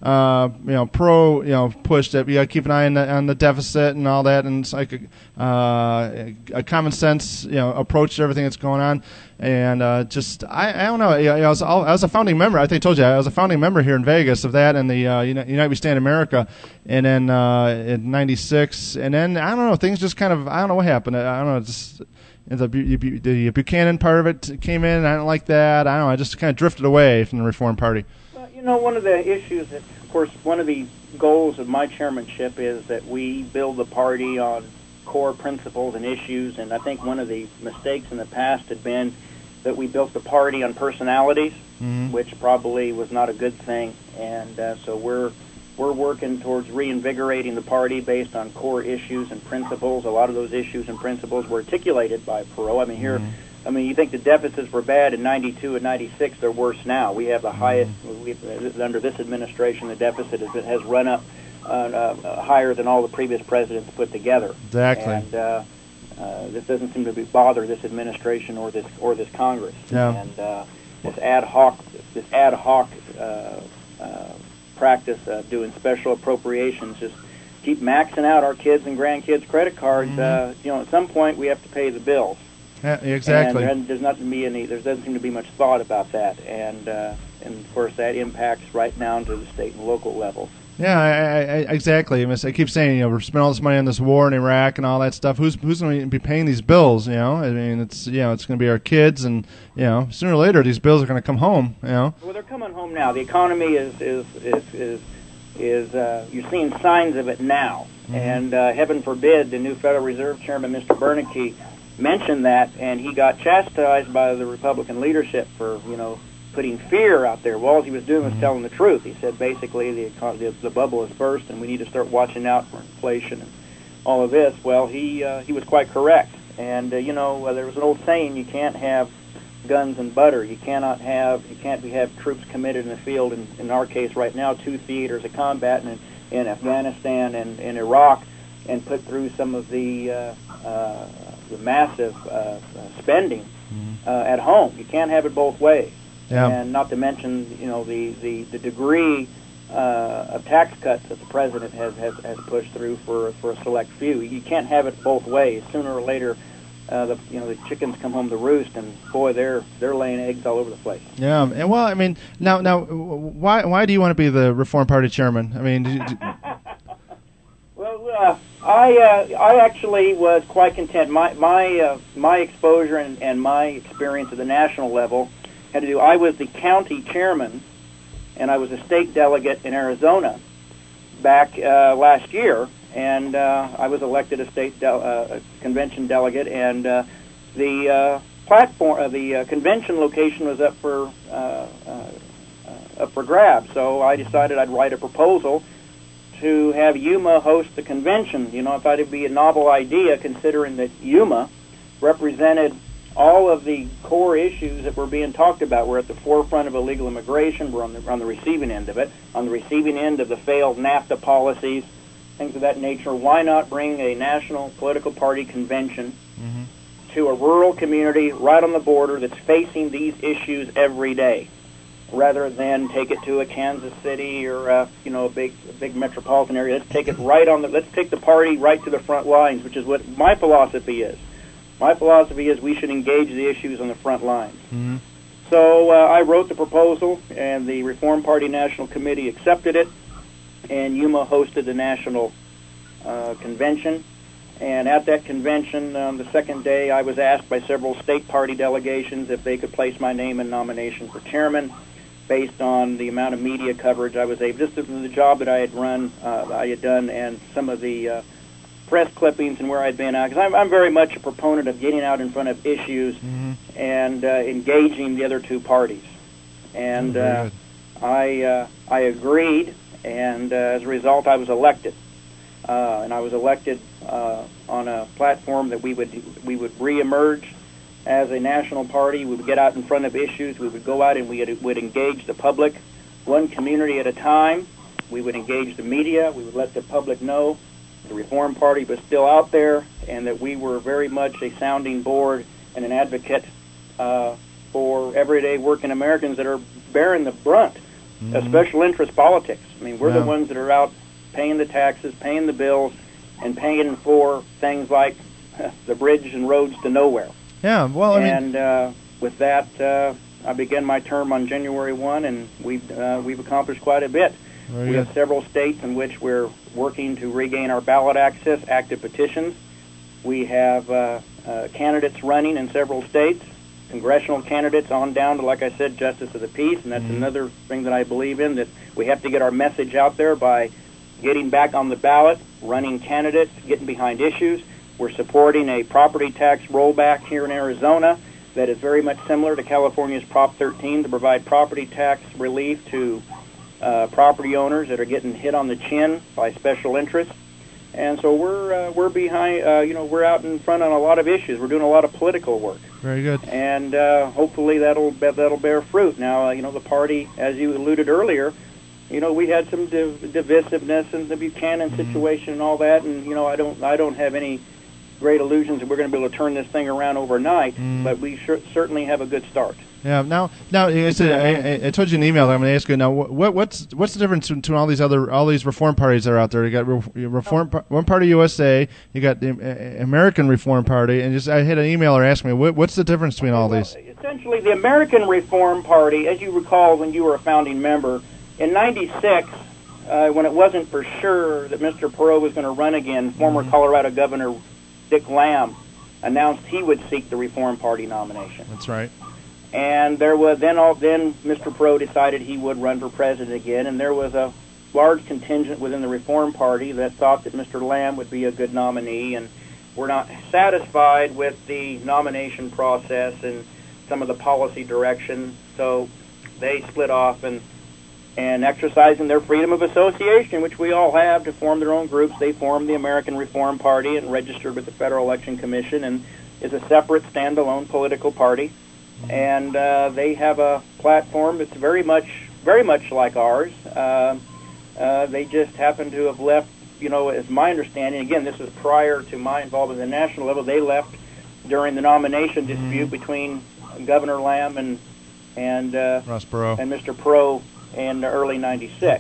Perot pushed. That you got to keep an eye on the deficit and all that, and it's like a common sense approach to everything that's going on. And I don't know. I was a founding member. I think I told you I was a founding member here in Vegas of that and the United We Stand America. And then in '96, and then I don't know, things just kind of, I don't know what happened. I don't know. Just the Buchanan part of it came in. And I don't like that. I don't know. I just kind of drifted away from the Reform Party. Well, one of the issues that, of course, one of the goals of my chairmanship is that we build the party on core principles and issues, and I think one of the mistakes in the past had been that we built the party on personalities, which probably was not a good thing, and so we're working towards reinvigorating the party based on core issues and principles. A lot of those issues and principles were articulated by Perot. You think the deficits were bad in '92 and '96, they're worse now. We have the highest, under this administration, the deficit has run up higher than all the previous presidents put together. Exactly. And this doesn't seem to bother this administration or this Congress. Yeah. And this ad hoc practice of doing special appropriations, just keep maxing out our kids' and grandkids' credit cards. At some point we have to pay the bills. Yeah, exactly. And there doesn't seem to be much thought about that, and of course that impacts right down to the state and local levels. Yeah, exactly. I keep saying, we're spending all this money on this war in Iraq and all that stuff. Who's going to be paying these bills? It's going to be our kids, and sooner or later these bills are going to come home. Well, they're coming home now. The economy is you're seeing signs of it now. Mm-hmm. And heaven forbid the new Federal Reserve Chairman, Mr. Bernanke, mentioned that, and he got chastised by the Republican leadership for, putting fear out there. Well, all he was doing was telling the truth. He said basically the bubble has burst and we need to start watching out for inflation and all of this. Well, he was quite correct. And there was an old saying: you can't have guns and butter. You can't have troops committed in the field. In our case, right now, 2 theaters of combat in Afghanistan and in Iraq, and put through some of the massive spending at home. You can't have it both ways. Yeah. And not to mention, the degree of tax cuts that the president has pushed through for a select few. You can't have it both ways. Sooner or later, the chickens come home to roost, and boy, they're laying eggs all over the place. Yeah, and well, I mean, now, why do you want to be the Reform Party chairman? I mean, well, I actually was quite content. My exposure and my experience at the national level had to do. I was the county chairman, and I was a state delegate in Arizona back last year, and I was elected a state convention delegate, and the platform, the convention location was up for grabs. So I decided I'd write a proposal to have Yuma host the convention. I thought it'd be a novel idea, considering that Yuma represented all of the core issues that were being talked about. We're at the forefront of illegal immigration. We're on the receiving end of it, on the receiving end of the failed NAFTA policies, things of that nature. Why not bring a national political party convention to a rural community right on the border that's facing these issues every day, rather than take it to a Kansas City or a big metropolitan area? Let's take it let's take the party right to the front lines, which is what my philosophy is. My philosophy is we should engage the issues on the front lines. Mm-hmm. So I wrote the proposal, and the Reform Party National Committee accepted it, and Yuma hosted the national convention. And at that convention, the second day, I was asked by several state party delegations if they could place my name in nomination for chairman, based on the amount of media coverage I was able, just the job that I had done, and some of the press clippings and where I'd been out. Because I'm very much a proponent of getting out in front of issues and engaging the other two parties. And I agreed, and as a result, I was elected. And I was elected on a platform that we would reemerge as a national party. We would get out in front of issues. We would go out and we would engage the public, one community at a time. We would engage the media. We would let the public know the Reform Party was still out there, and that we were very much a sounding board and an advocate for everyday working Americans that are bearing the brunt of special interest politics. I mean, we're the ones that are out paying the taxes, paying the bills, and paying for things like the bridge and roads to nowhere. Yeah, well, with that, I began my term on January 1, and we've accomplished quite a bit. We have several states in which we're working to regain our ballot access, active petitions. We have candidates running in several states, congressional candidates on down to, like I said, Justice of the Peace, and that's another thing that I believe in, that we have to get our message out there by getting back on the ballot, running candidates, getting behind issues. We're supporting a property tax rollback here in Arizona that is very much similar to California's Prop 13 to provide property tax relief to property owners that are getting hit on the chin by special interests. And so we're behind. We're out in front on a lot of issues. We're doing a lot of political work. Very good. And hopefully that'll bear fruit. Now, the party, as you alluded earlier, we had some divisiveness in the Buchanan situation and all that. And I don't have any great illusions that we're going to be able to turn this thing around overnight. But we certainly have a good start. Yeah. Now, I said I told you in an email that I'm going to ask you now. What's the difference between all these reform parties that are out there? You got One Party USA, you got the American Reform Party, and I had an emailer ask me what's the difference between all these? Essentially, the American Reform Party, as you recall, when you were a founding member in '96, when it wasn't for sure that Mr. Perot was going to run again, former Colorado Governor Dick Lamb announced he would seek the Reform Party nomination. That's right. And there was then Mr. Perot decided he would run for president again, and there was a large contingent within the Reform Party that thought that Mr. Lamb would be a good nominee, and were not satisfied with the nomination process and some of the policy direction, so they split off and exercising their freedom of association, which we all have, to form their own groups. They formed the American Reform Party and registered with the Federal Election Commission and is a separate, standalone political party. And they have a platform that's very much like ours. They just happen to have left, as my understanding, again, this is prior to my involvement at the national level, they left during the nomination dispute between Governor Lamb and Ross Perot and Mr. Perot in early '96.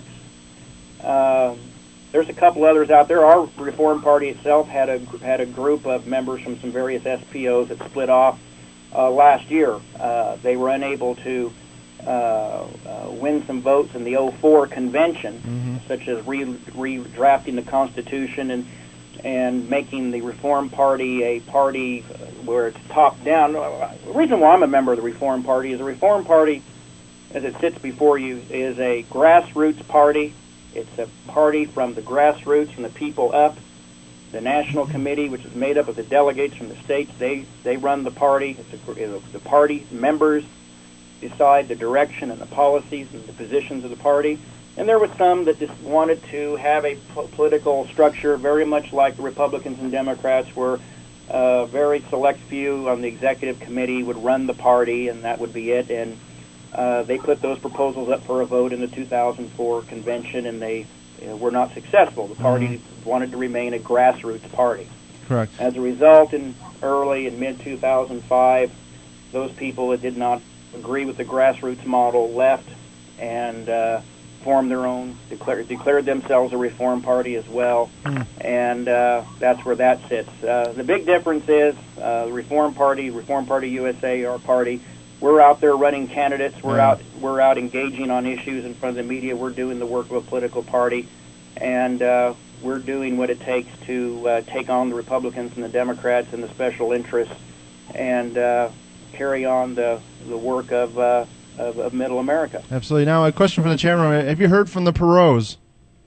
There's a couple others out there. Our Reform Party itself had a group of members from some various SPOs that split off last year. They were unable to win some votes in the '04 convention, such as redrafting the Constitution and making the Reform Party a party where it's top down. The reason why I'm a member of the Reform Party is the Reform Party, as it sits before you, is a grassroots party. It's a party from the grassroots, from the people up. The National Committee, which is made up of the delegates from the states, they run the party. The party members decide the direction and the policies and the positions of the party. And there were some that just wanted to have a political structure very much like the Republicans and Democrats, where a very select few on the executive committee would run the party, and that would be it. And they put those proposals up for a vote in the 2004 convention, and they were not successful. The party wanted to remain a grassroots party. Correct. As a result, in mid-2005, those people that did not agree with the grassroots model left and formed their own, declared themselves a Reform Party as well, and that's where that sits. The big difference is the Reform Party USA, our party, we're out there running candidates. We're out engaging on issues in front of the media. We're doing the work of a political party, and we're doing what it takes to take on the Republicans and the Democrats and the special interests, and carry on the work of Middle America. Absolutely. Now, a question from the chairman: have you heard from the Perots?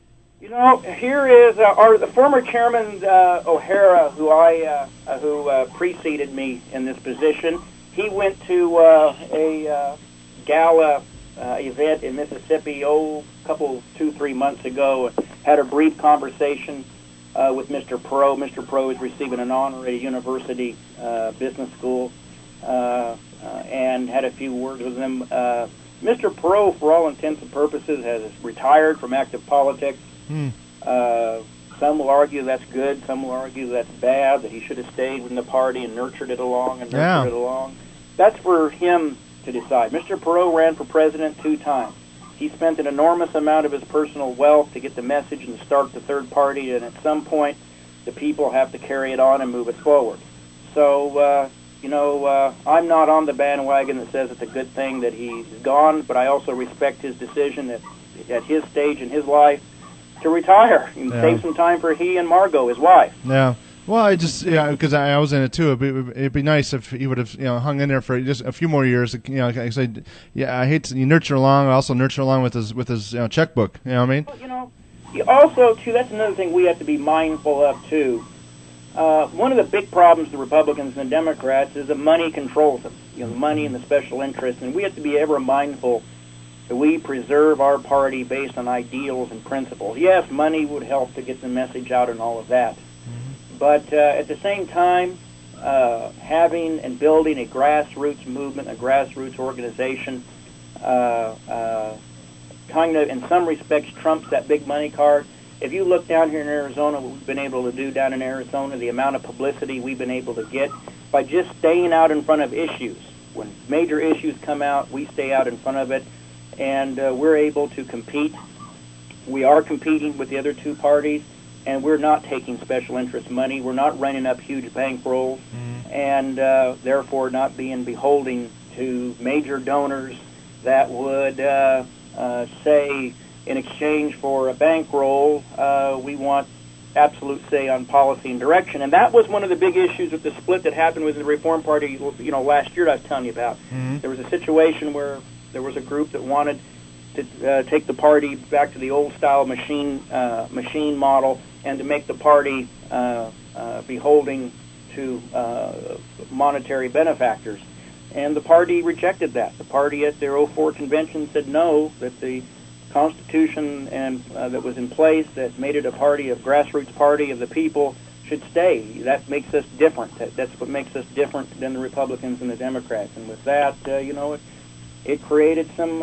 Here is the former chairman O'Hara, who preceded me in this position. He went to a gala event in Mississippi, 2-3 months ago, had a brief conversation with Mr. Perot. Mr. Perot is receiving an honor at a university business school, and had a few words with him. Mr. Perot, for all intents and purposes, has retired from active politics. Some will argue that's good, some will argue that's bad, that he should have stayed in the party and nurtured it along. That's for him to decide. Mr. Perot ran for president 2 times. He spent an enormous amount of his personal wealth to get the message and to start the third party, and at some point, the people have to carry it on and move it forward. So, I'm not on the bandwagon that says it's a good thing that he's gone, but I also respect his decision at his stage in his life to retire and save some time for he and Margot, his wife. Yeah. Well, because I was in it too. It'd be nice if he would have, hung in there for just a few more years. I said, I hate to nurture along. I also nurture along with his checkbook. You know what I mean? Well, also too, that's another thing we have to be mindful of too. One of the big problems the Republicans and the Democrats is that money controls them. The money and the special interests, and we have to be ever mindful that we preserve our party based on ideals and principles. Yes, money would help to get the message out and all of that. But at the same time, having and building a grassroots movement, a grassroots organization, kind of, in some respects, trumps that big money card. If you look down here in Arizona, what we've been able to do down in Arizona, the amount of publicity we've been able to get by just staying out in front of issues. When major issues come out, we stay out in front of it, and we're able to compete. We are competing with the other two parties, and we're not taking special interest money. We're not running up huge bankrolls, and therefore not being beholden to major donors that would say, in exchange for a bankroll, we want absolute say on policy and direction. And that was one of the big issues with the split that happened with the Reform Party, last year that I was telling you about. Mm-hmm. There was a situation where there was a group that wanted to take the party back to the old-style machine model and to make the party beholding to monetary benefactors. And the party rejected that. The party at their 04 convention said no, that the Constitution and that was in place that made it a party, a grassroots party of the people, should stay. That makes us different. That's what makes us different than the Republicans and the Democrats. And with that, it created some.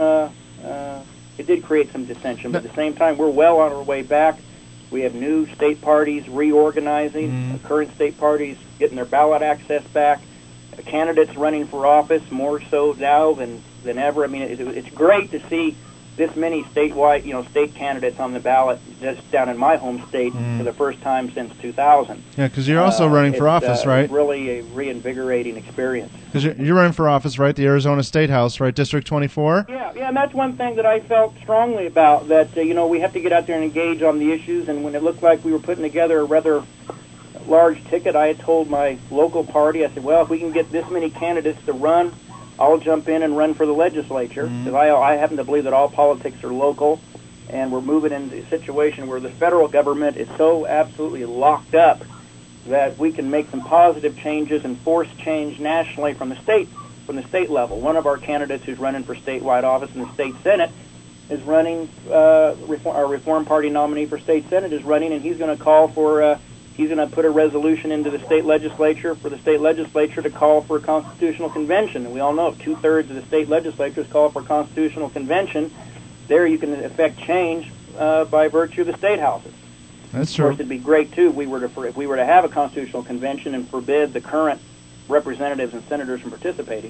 It did create some dissension. But at the same time, we're well on our way back. We have new state parties reorganizing. Current state parties getting their ballot access back. Candidates running for office more so now than ever. I mean, it's great to see this many statewide, state candidates on the ballot just down in my home state for the first time since 2000. Yeah, because you're also running for office, right? It's really a reinvigorating experience. Because you're running for office, right? The Arizona State House, right? District 24? Yeah, and that's one thing that I felt strongly about, that, we have to get out there and engage on the issues, and when it looked like we were putting together a rather large ticket, I had told my local party, I said, well, if we can get this many candidates to run, I'll jump in and run for the legislature, because I happen to believe that all politics are local, and we're moving into a situation where the federal government is so absolutely locked up that we can make some positive changes and force change nationally from the state level. One of our candidates who's running for statewide office in the state senate is running, our Reform Party nominee for state senate is running, and he's going to call for he's going to put a resolution into the state legislature for the state legislature to call for a constitutional convention. And we all know if 2/3 of the state legislatures call for a constitutional convention, there you can effect change by virtue of the state houses. That's true. Of course, it'd be great too if we were to have a constitutional convention and forbid the current representatives and senators from participating.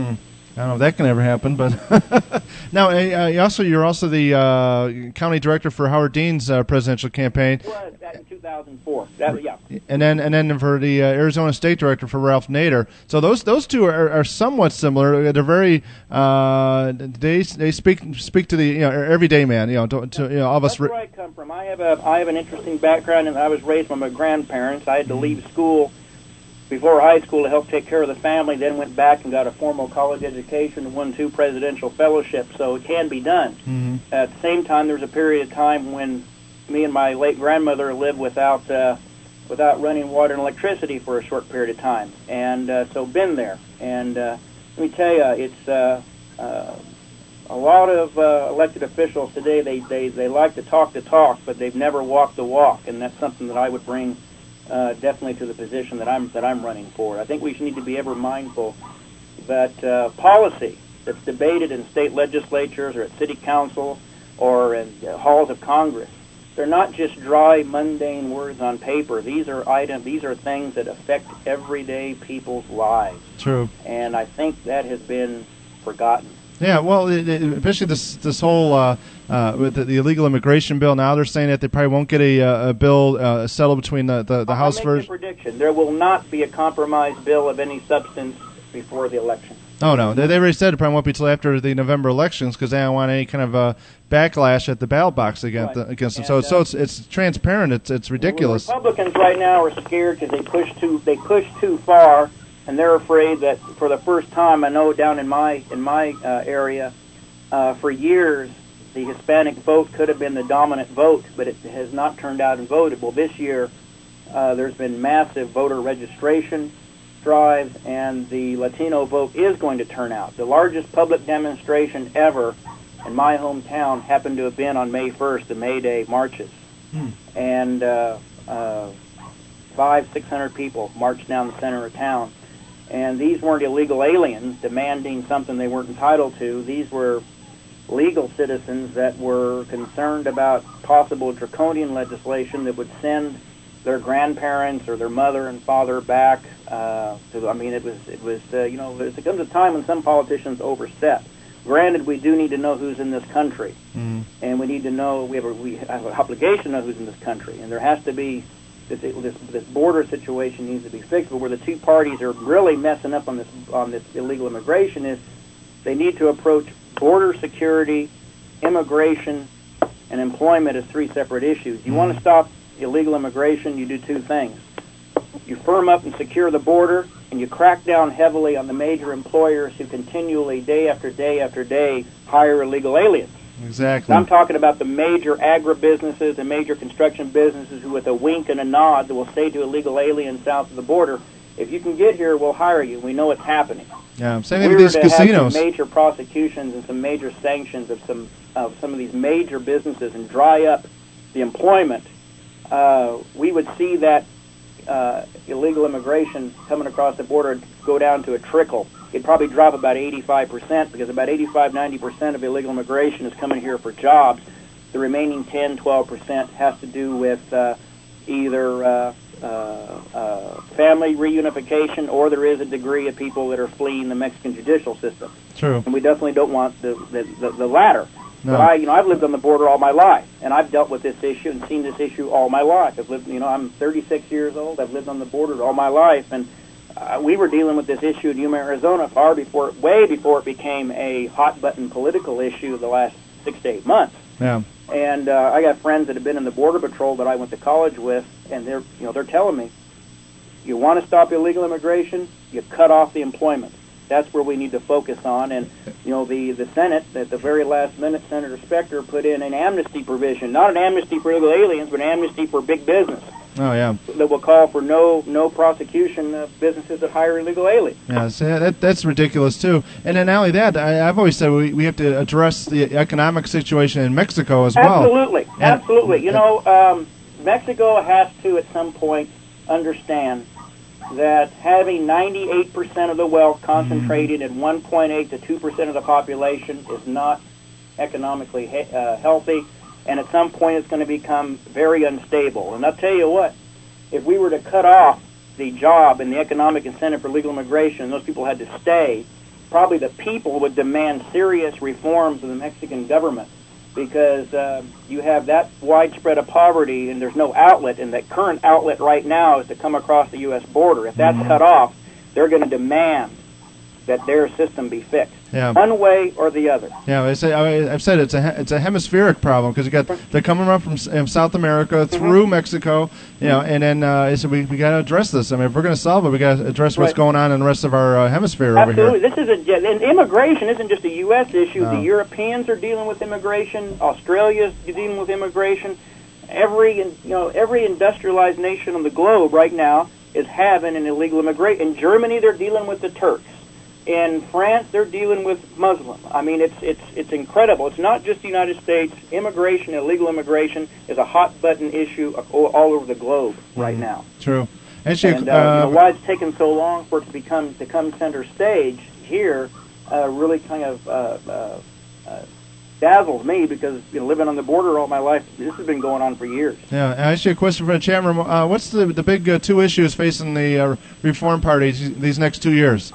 I don't know if that can ever happen, but now you're also the county director for Howard Dean's presidential campaign. Was that in 2004? Yeah. And then for the Arizona State director for Ralph Nader. So those two are somewhat similar. They're very they speak to the everyday man. To all of us. That's where I come from. I have an interesting background, and I was raised by my grandparents. I had to leave school before high school to help take care of the family, then went back and got a formal college education and won 2 presidential fellowships, so it can be done. At the same time, there was a period of time when me and my late grandmother lived without running water and electricity for a short period of time, and so been there. And let me tell you, it's a lot of elected officials today, they like to talk the talk, but they've never walked the walk, and that's something that I would bring definitely to the position that I'm running for. I think we need to be ever mindful that policy that's debated in state legislatures or at city council or in halls of Congress, they're not just dry, mundane words on paper. These are things that affect everyday people's lives. True. And I think that has been forgotten. Yeah, well, especially this whole with the illegal immigration bill. Now they're saying that they probably won't get a bill settled between the House version. I'll make a prediction. There will not be a compromise bill of any substance before the election. Oh, no. They already said it probably won't be until after the November elections because they don't want any kind of backlash at the ballot box against them. So it's transparent. It's ridiculous. The Republicans right now are scared because they push too far, and they're afraid that for the first time, I know down in my area, for years the Hispanic vote could have been the dominant vote, but it has not turned out and voted. Well, this year there's been massive voter registration drives, and the Latino vote is going to turn out. The largest public demonstration ever in my hometown happened to have been on May 1st, the May Day marches. And 500-600 people marched down the center of town. And these weren't illegal aliens demanding something they weren't entitled to. These were legal citizens that were concerned about possible draconian legislation that would send their grandparents or their mother and father back. There comes a time when some politicians overstep. Granted, we do need to know who's in this country, and we need to know we have an obligation to know who's in this country, and there has to be this border situation needs to be fixed. But where the two parties are really messing up on this illegal immigration is they need to approach border security, immigration, and employment as 3 separate issues. You want to stop illegal immigration, you do two things. You firm up and secure the border, and you crack down heavily on the major employers who continually, day after day after day, hire illegal aliens. Exactly. I'm talking about the major agribusinesses and major construction businesses who, with a wink and a nod, will say to illegal aliens south of the border, if you can get here, we'll hire you. We know it's happening. Yeah, same thing with these casinos. Have some major prosecutions and some major sanctions of some of these major businesses and dry up the employment. We would see that illegal immigration coming across the border go down to a trickle. It'd probably drop about 85% because about 85-90% of illegal immigration is coming here for jobs. The remaining 10-12% has to do with either family reunification, or there is a degree of people that are fleeing the Mexican judicial system. True. And we definitely don't want the latter. No. But I've lived on the border all my life, and I've dealt with this issue and seen this issue all my life. I've lived, I'm 36 years old. I've lived on the border all my life, and we were dealing with this issue in Yuma, Arizona, way before it became a hot button political issue the last 6 to 8 months. Yeah. And I got friends that have been in the Border Patrol that I went to college with, and they're telling me, you want to stop illegal immigration, you cut off the employment. That's where we need to focus on. And the Senate, at the very last minute, Senator Specter put in an amnesty provision, not an amnesty for illegal aliens, but an amnesty for big business. Oh, yeah. That will call for no prosecution of businesses that hire illegal aliens. Yeah, so that's ridiculous, too. And then not only that, I've always said we have to address the economic situation in Mexico as well. Absolutely. Mexico has to, at some point, understand that having 98% of the wealth concentrated in 1.8 to 2% of the population is not economically healthy, and at some point it's going to become very unstable. And I'll tell you what, if we were to cut off the job and the economic incentive for legal immigration, and those people had to stay, probably the people would demand serious reforms of the Mexican government, because you have that widespread of poverty and there's no outlet, and that current outlet right now is to come across the U.S. border. If that's cut off, they're going to demand that their system be fixed, one way or the other. Yeah, I've said it's a hemispheric problem, because they're coming up from South America through Mexico, and then I said we got to address this. I mean, if we're going to solve it, we got to address what's going on in the rest of our hemisphere over here. Absolutely, and immigration isn't just a U.S. issue. No. The Europeans are dealing with immigration. Australia's dealing with immigration. Every industrialized nation on the globe right now is having an illegal immigration. In Germany, they're dealing with the Turks. In France, they're dealing with Muslims. I mean, it's incredible. It's not just the United States. Immigration, illegal immigration, is a hot-button issue all over the globe right now. True. Actually, why it's taken so long for it to come center stage here really kind of dazzles me, because living on the border all my life, this has been going on for years. Yeah, actually, a question for the chat room. What's the big two issues facing the Reform Party these next 2 years?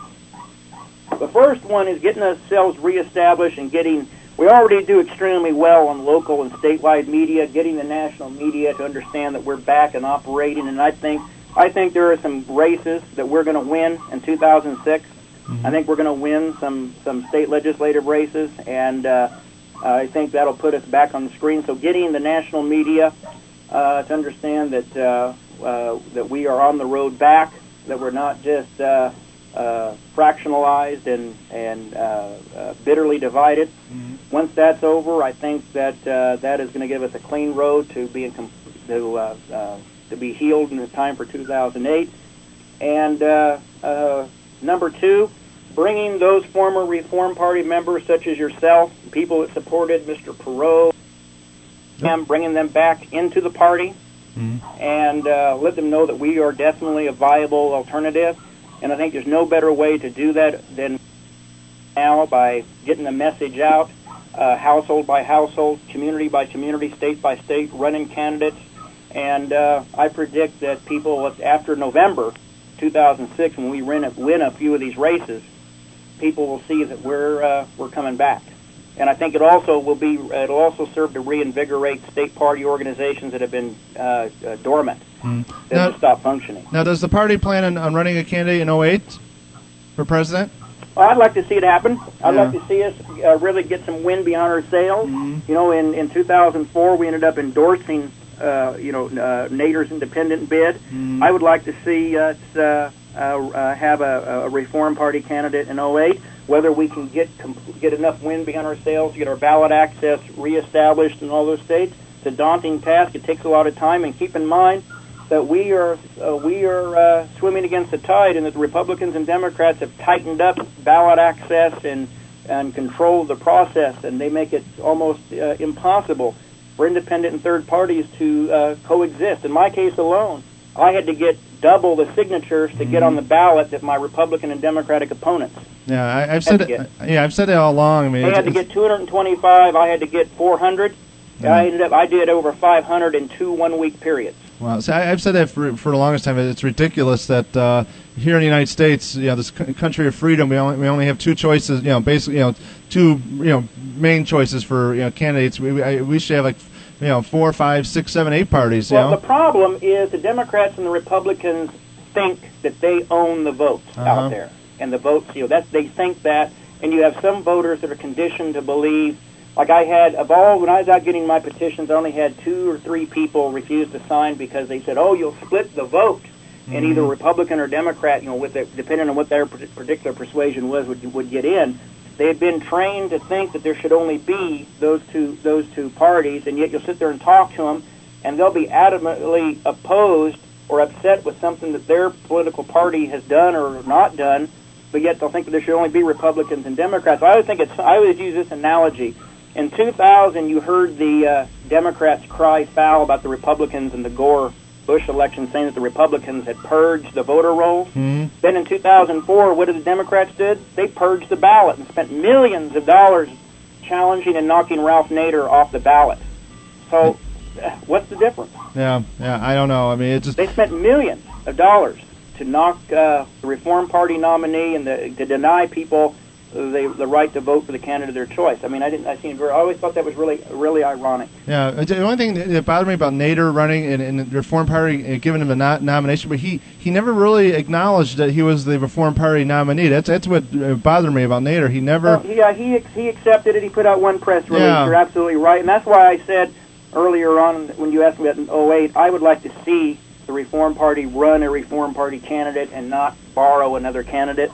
The first one is getting ourselves reestablished and we already do extremely well on local and statewide media, getting the national media to understand that we're back and operating. And I think there are some races that we're going to win in 2006. I think we're going to win some state legislative races, and I think that'll put us back on the screen. So getting the national media to understand that we are on the road back, that we're not just fractionalized and bitterly divided. Once that's over, I think that that is going to give us a clean road to be healed in the time for 2008. And number two, bringing those former Reform Party members, such as yourself, people that supported Mr. Perot, bringing them back into the party, and let them know that we are definitely a viable alternative. And I think there's no better way to do that than now, by getting the message out, household by household, community by community, state by state, running candidates. And I predict that people, after November 2006, when we win a few of these races, people will see that we're coming back. And I think it'll also serve to reinvigorate state party organizations that have been dormant. To stop functioning. Now, does the party plan on running a candidate in 2008 for president? Well, I'd like to see it happen. I'd like to see us really get some wind behind our sails. In 2004, we ended up endorsing Nader's independent bid. I would like to see us have a Reform Party candidate in 08. Whether we can get enough wind behind our sails to get our ballot access reestablished in all those states, it's a daunting task. It takes a lot of time, and keep in mind that we are swimming against the tide, and that the Republicans and Democrats have tightened up ballot access and controlled the process, and they make it almost impossible for independent and third parties to coexist. In my case alone, I had to get double the signatures to get on the ballot that my Republican and Democratic opponents. Yeah, I've said it. Yeah, I've said it all along. I mean, they had to get 225. I had to get 400. I did over 500 in 2 1-week periods. Wow. So I've said that for the longest time. It's ridiculous that here in the United States, this country of freedom, we only have two choices. Basically, two main choices for candidates. We should have 4, 5, 6, 7, 8 parties. Well, the problem is the Democrats and the Republicans think that they own the votes out there, and the votes. They think that, and you have some voters that are conditioned to believe. Like I had, when I was out getting my petitions, I only had 2 or 3 people refuse to sign because they said, "Oh, you'll split the vote," and either Republican or Democrat, depending on what their particular persuasion was, would get in. They had been trained to think that there should only be those two parties, and yet you'll sit there and talk to them, and they'll be adamantly opposed or upset with something that their political party has done or not done, but yet they'll think that there should only be Republicans and Democrats. I always use this analogy. In 2000, you heard the Democrats cry foul about the Republicans in the Gore-Bush election, saying that the Republicans had purged the voter rolls. Then in 2004, what did the Democrats do? They purged the ballot and spent millions of dollars challenging and knocking Ralph Nader off the ballot. So what's the difference? Yeah, I don't know. I mean, they spent millions of dollars to knock the Reform Party nominee and to deny people the right to vote for the candidate of their choice. I mean, I always thought that was really ironic. Yeah, the only thing that bothered me about Nader running and the Reform Party giving him the nomination, but he never really acknowledged that he was the Reform Party nominee. That's what bothered me about Nader. He never. He accepted it. He put out one press release. Yeah. You're absolutely right, and that's why I said earlier on when you asked me about 08, I would like to see the Reform Party run a Reform Party candidate and not borrow another candidate.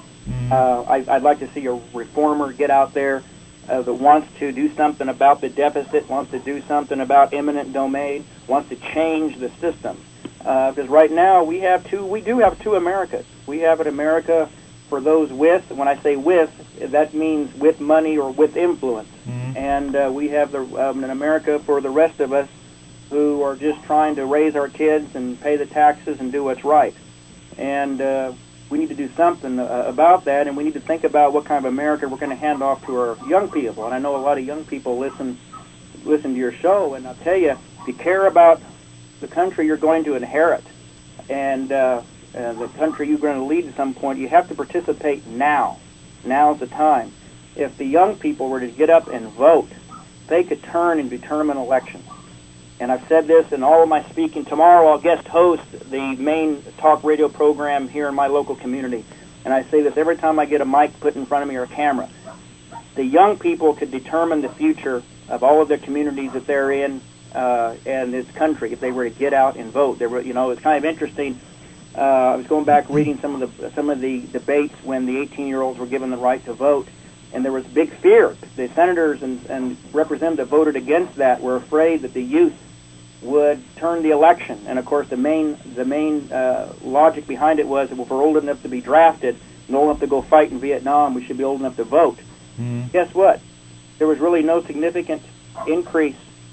I'd like to see a reformer get out there that wants to do something about the deficit, wants to do something about eminent domain, wants to change the system. Because right now we do have two Americas. We have an America for those with, when I say with, that means with money or with influence. And we have an America for the rest of us who are just trying to raise our kids and pay the taxes and do what's right. And we need to do something about that, and we need to think about what kind of America we're going to hand off to our young people. And I know a lot of young people listen to your show, and I'll tell you, if you care about the country you're going to inherit and the country you're going to lead at some point, you have to participate now. Now's the time. If the young people were to get up and vote, they could turn and determine elections. And I've said this in all of my speaking. Tomorrow I'll guest host the main talk radio program here in my local community. And I say this every time I get a mic put in front of me or a camera. The young people could determine the future of all of their communities that they're in and this country if they were to get out and vote. It's kind of interesting. I was going back reading some of the debates when the 18-year-olds were given the right to vote. And there was big fear. The senators and representatives voted against that, were afraid that the youth would turn the election. And of course, the main logic behind it was that if we're old enough to be drafted and old enough to go fight in Vietnam, we should be old enough to vote. Guess what? There was really no significant increase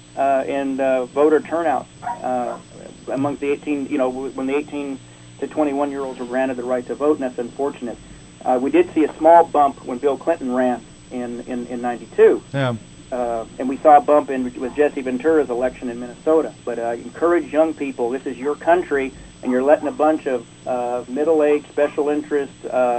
in voter turnout among the 18. When the 18 to 21-year-olds were granted the right to vote, and that's unfortunate. We did see a small bump when Bill Clinton ran in 92. Yeah. And we saw a bump with Jesse Ventura's election in Minnesota. But encourage young people. This is your country, and you're letting a bunch of middle-aged, special interest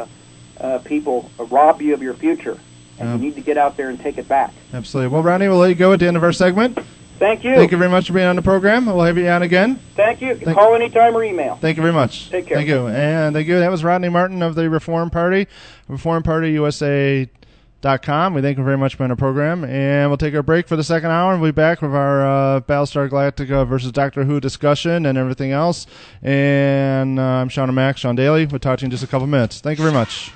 people rob you of your future. And you need to get out there and take it back. Absolutely. Well, Ronnie, we'll let you go at the end of our segment. Thank you. Thank you very much for being on the program. We'll have you on again. Thank you. Call anytime or email. Thank you very much. Take care. Thank you. And thank you. That was Rodney Martin of the Reform Party, reformpartyusa.com. LVRocks.com. We thank you very much for being on the program, and we'll take a break for the second hour, and we'll be back with our Battlestar Galactica versus Doctor Who discussion and everything else. And I'm Sean O'Mac, Sean Daly. We'll talk to you in just a couple minutes. Thank you very much.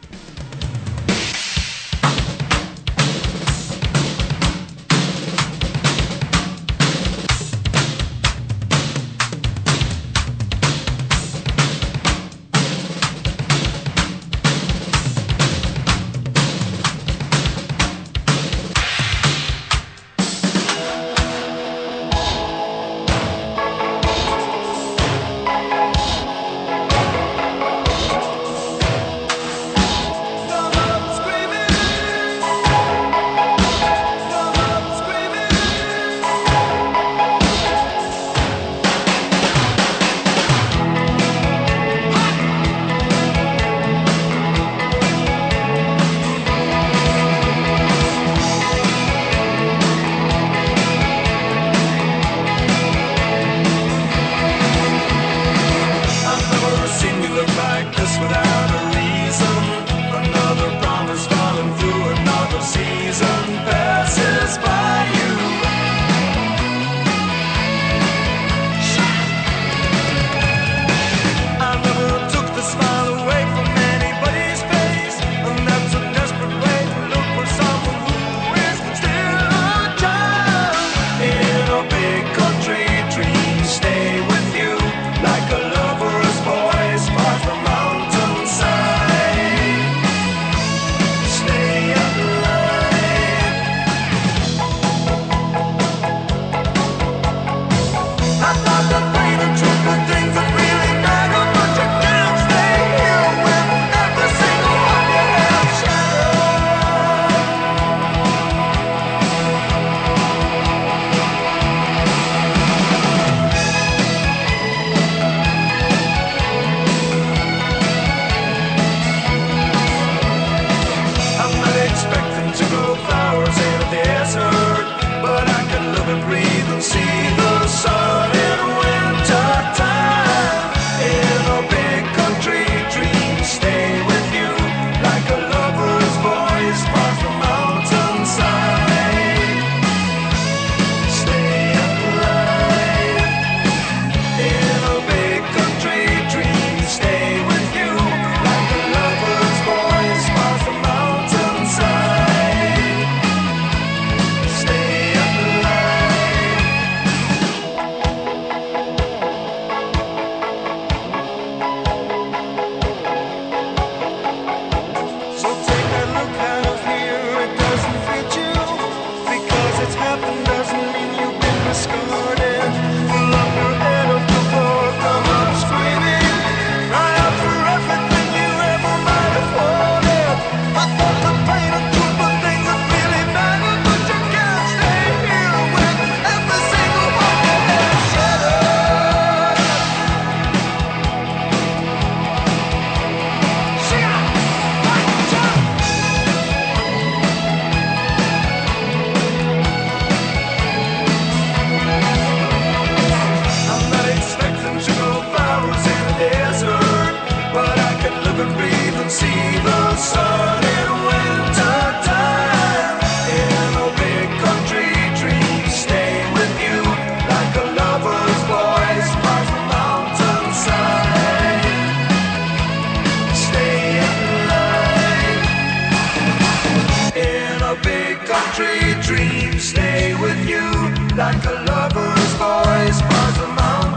like a lover's voice across the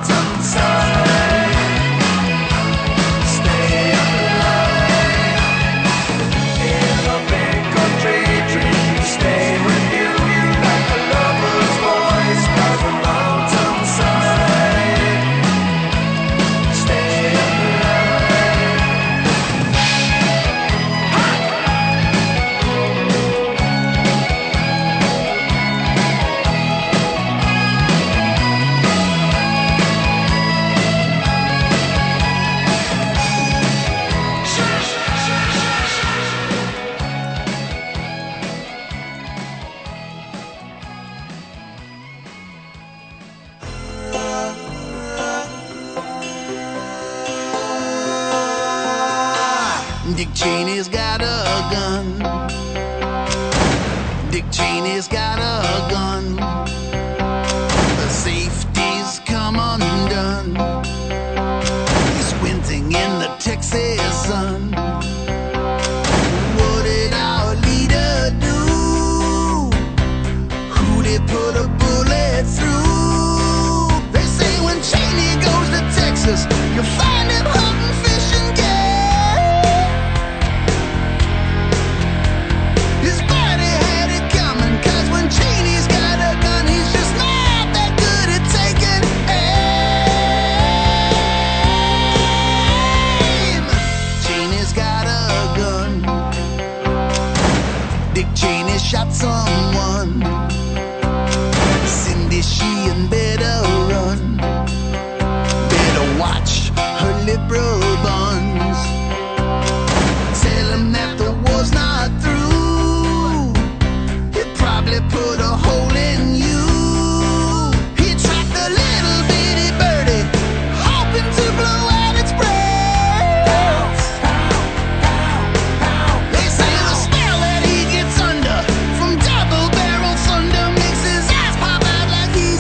mountainside. Stay alive in a big country dream. Stay with you like a lover's voice across the mountainside. Stay Dick Cheney's got a gun. Dick Cheney's got a gun. The safety's come undone. He's squinting in the Texas sun. What did our leader do? Who did put a bullet through? They say when Cheney goes to Texas, you'll find him hunting fish and game. His buddy had it coming, 'cause when Cheney's got a gun, he's just not that good at taking aim. Cheney's got a gun. Dick Cheney shot someone. Cindy Sheehan better run. Better watch her liberal buns. Tell him that the war's not through. He'll probably put a hole in you. He tracked the little bitty birdie, hoping to blow out its brains. They say the smell that he gets under from double barrel thunder makes his eyes pop out like he's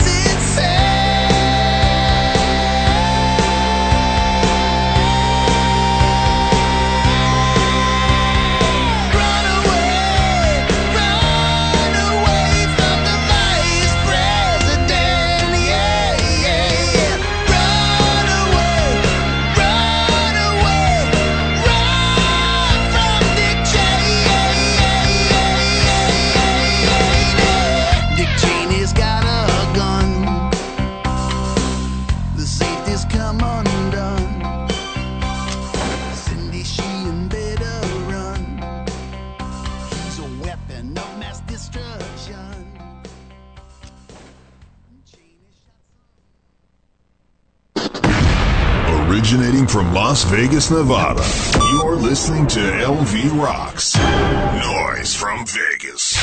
insane. Run away from the vice president, yeah, yeah, yeah. Run away, run from Dick Cheney. Dick Cheney's got a gun. The safety's come undone. Cindy Sheehan better run. He's a weapon of mass destruction. Originating from Las Vegas, Nevada, you're listening to LV Rocks. Noise from Vegas.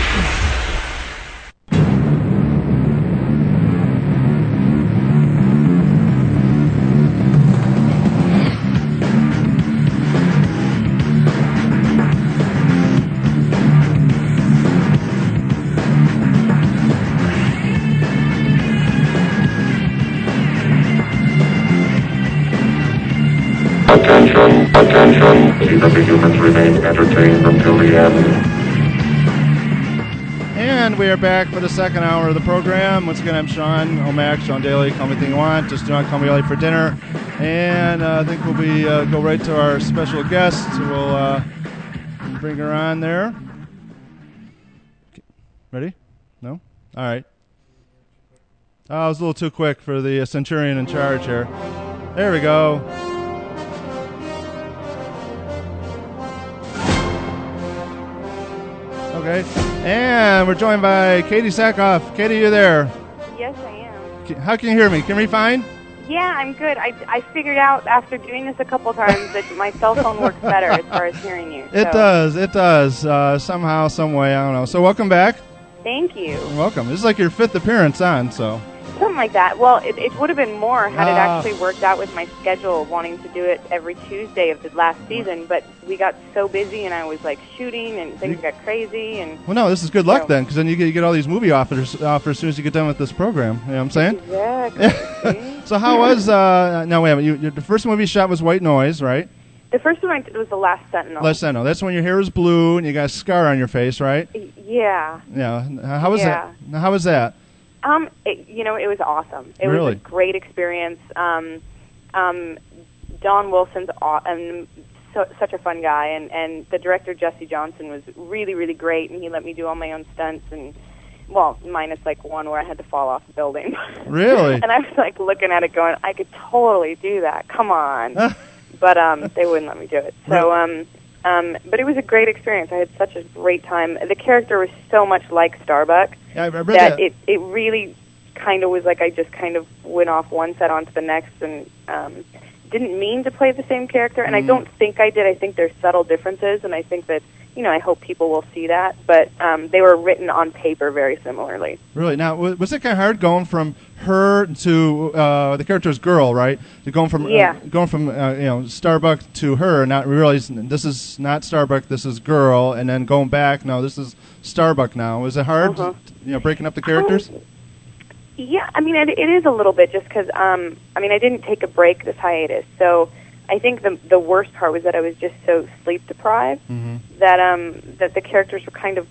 Attention, attention. Leave the humans remain entertained until the end. And we are back for the second hour of the program. Once again, I'm Sean O'Mac, Sean Daly. Call me anything you want. Just do not call me early for dinner. And I think we'll be go right to our special guest. We'll bring her on there. Ready? No? All right. I was a little too quick for the Centurion in charge here. There we go. Okay. And we're joined by Katie Sackhoff. Katie, you there? Yes, I am. How can you hear me? Can you hear me fine? Yeah, I'm good. I figured out after doing this a couple times that my cell phone works better as far as hearing you. It does. It does. Somehow, some way, I don't know. So welcome back. Thank you. You're welcome. This is like your fifth appearance on, so. Something like that. Well, it would have been more had it actually worked out with my schedule, wanting to do it every Tuesday of the last season. But we got so busy, and I was like shooting, and things got crazy. And well, no, this is good luck then, because then you get all these movie offers as soon as you get done with this program. You know what I'm saying? Exactly. So how was? No, wait a minute. The first movie you shot was White Noise, right? The first one was The Last Sentinel. Last Sentinel. That's when your hair is blue and you got a scar on your face, right? Yeah. Yeah. How was that? How was that? It was awesome. It Really? was a great experience. Don Wilson's such a fun guy, and the director Jesse Johnson was really, really great, and he let me do all my own stunts, and well, minus like one where I had to fall off the building. Really? And I was like looking at it, going, I could totally do that. Come on. But they wouldn't let me do it. So, but it was a great experience. I had such a great time. The character was so much like Starbuck that it really kind of was like I just kind of went off one set onto the next, and didn't mean to play the same character. And I don't think I did. I think there's subtle differences, and I think that I hope people will see that. But they were written on paper very similarly. Really? Now, was it kind of hard going from her to the character's girl, right? To going from Starbuck to her, not realizing this is not Starbuck, this is girl, and then going back, no, this is Starbuck now. Was it hard, breaking up the characters? Yeah, I mean, it is a little bit just because, I didn't take a break this hiatus, so I think the worst part was that I was just so sleep deprived that the characters were kind of,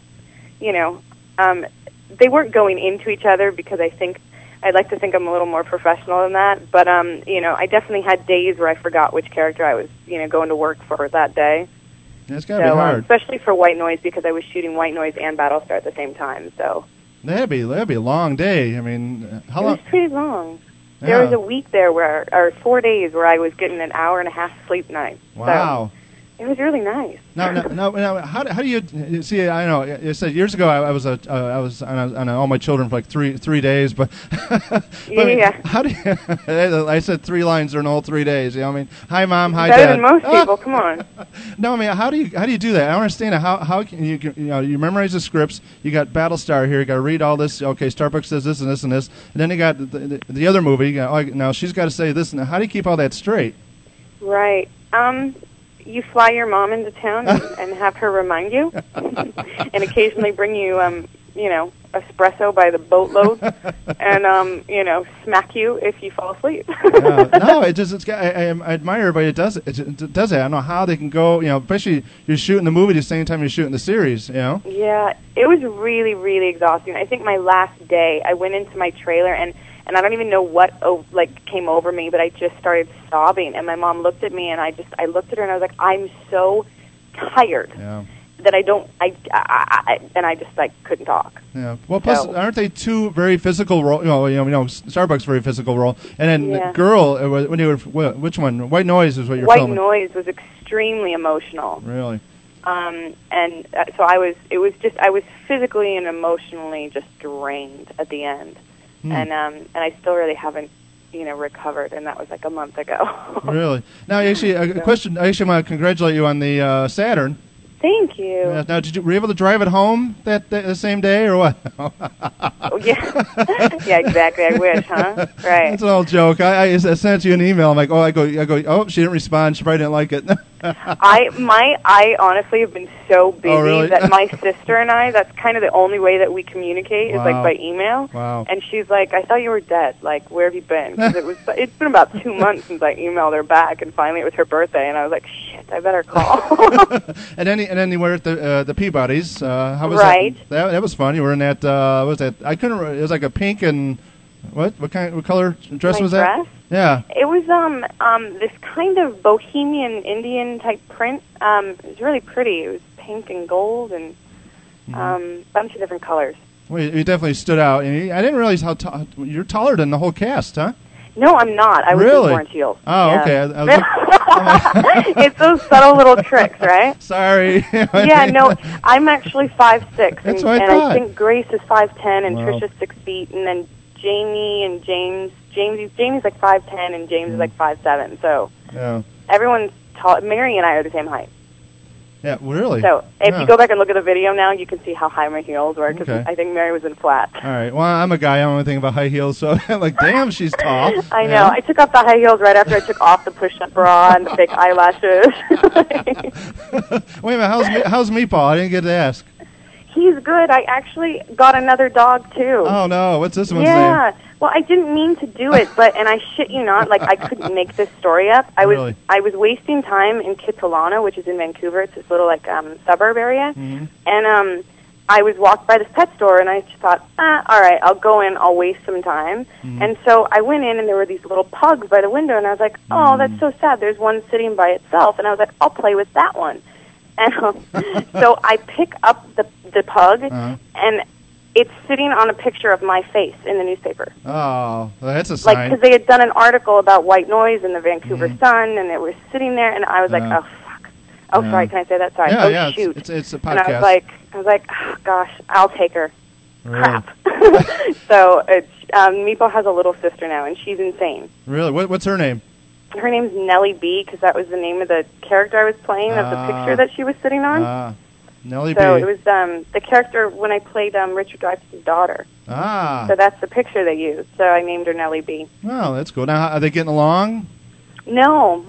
they weren't going into each other because I'd like to think I'm a little more professional than that, but, I definitely had days where I forgot which character I was, going to work for that day. That's got to be hard. Especially for White Noise because I was shooting White Noise and Battlestar at the same time, so. That'd be a long day. I mean, how long? It was pretty long. Yeah. There was a week there or 4 days where I was getting an hour and a half sleep night. Wow. So it was really nice. Now, how do you see? I know you said years ago I was on All My Children for like three days, but yeah. How do you? I said 3 lines during all 3 days. You know, I mean, hi mom, hi better dad. Than most people. Come on. No, I mean, how do you do that? I don't understand it. How can you memorize the scripts? You got Battlestar here. You got to read all this. Okay, Starbucks says this and this and this, and then you got the other movie. You got, now she's got to say this. And how do you keep all that straight? Right. You fly your mom into town and have her remind you, and occasionally bring you, espresso by the boatload, and smack you if you fall asleep. No, I admire everybody that does it. It does it. I don't know how they can go. Especially you're shooting the movie the same time you're shooting the series. Yeah, it was really, really exhausting. I think my last day, I went into my trailer and I don't even know what came over me, but I just started sobbing. And my mom looked at me, and I looked at her, and I was like, I'm so tired that I just couldn't talk. Yeah. Well, plus, aren't they 2 very physical roles? Starbucks very physical role, and then the girl. When you were which one? White Noise is what you're filming. White Noise was extremely emotional. Really. So I was physically and emotionally just drained at the end. And I still really haven't, recovered, and that was like a month ago. Really? Now, actually, a question. I actually want to congratulate you on the Saturn. Thank you. Now, were you able to drive it home the same day, or what? Yeah, exactly. I wish, huh? Right. That's an old joke. I sent you an email. I'm like, I go. She didn't respond. She probably didn't like it. I honestly have been so busy really? that my sister and I, that's kind of the only way that we communicate is by email. Wow. And she's like, I thought you were dead. Like, where have you been? Because it's been about 2 months since I emailed her back, and finally it was her birthday, and I was like, shit, I better call. And then you were at the Peabody's. How was right. that? That was fun. You were in that. What was that? I couldn't. It was like a pink and what color dress was that? Dress? Yeah. It was this kind of bohemian Indian type print. It was really pretty. It was pink and gold and bunch of different colors. Well, you definitely stood out, and I didn't realize how you're taller than the whole cast, huh? No, I'm not. I was in orange heels. Oh, yeah. Okay. It's those subtle little tricks, right? Sorry. Yeah, no, I'm actually 5'6", That's and what I thought. I think Grace is 5'10", and Wow. Trisha's 6 feet, and then Jamie and Jamie's like 5'10", and James is like 5'7". So everyone's tall. Mary and I are the same height. Yeah, really? So if you go back and look at the video now, you can see how high my heels were, because Okay. I think Mary was in flat. All right. Well, I'm a guy. I don't know anything about high heels, so I'm like, damn, she's tall. I know. I took off the high heels right after I took off the push-up bra and the fake eyelashes. Wait a minute. How's Meatball? I didn't get to ask. He's good. I actually got another dog, too. Oh, no. What's this one's Yeah. name? Well, I didn't mean to do it, and I shit you not, I couldn't make this story up. I was wasting time in Kitsilano, which is in Vancouver. It's this little, suburb area. Mm-hmm. And I was walked by this pet store, and I just thought, all right, I'll go in, I'll waste some time. Mm-hmm. And so I went in, and there were these little pugs by the window, and I was like, oh, that's so sad. There's one sitting by itself. And I was like, I'll play with that one. And so I pick up the pug, and it's sitting on a picture of my face in the newspaper. Oh, well, that's a sign. Because they had done an article about White Noise in the Vancouver Sun, and it was sitting there, and I was like, oh, fuck. Oh, sorry, can I say that? Sorry. Yeah, shoot. It's a podcast. And I was like, oh, gosh, I'll take her. Really? Crap. So Meepo has a little sister now, and she's insane. Really? What's her name? Her name's Nellie B, because that was the name of the character I was playing of the picture that she was sitting on. Nellie So B. it was the character when I played Richard Dreyfuss's daughter. Ah. So that's the picture they used. So I named her Nellie B. Oh, that's cool. Now, are they getting along? No,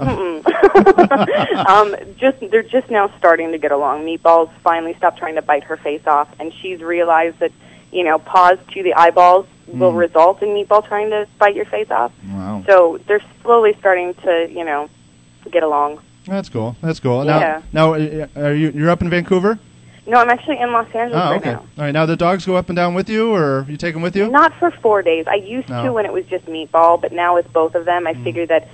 they're just now starting to get along. Meatballs finally stopped trying to bite her face off, and she's realized that paws to the eyeballs will result in Meatball trying to bite your face off. Wow. So they're slowly starting to get along. That's cool. That's cool. Yeah. Now, you're up in Vancouver? No, I'm actually in Los Angeles right now. All right. Now, the dogs go up and down with you, or you take them with you? Not for 4 days. I used No. to when it was just Meatball, but now with both of them, I figured that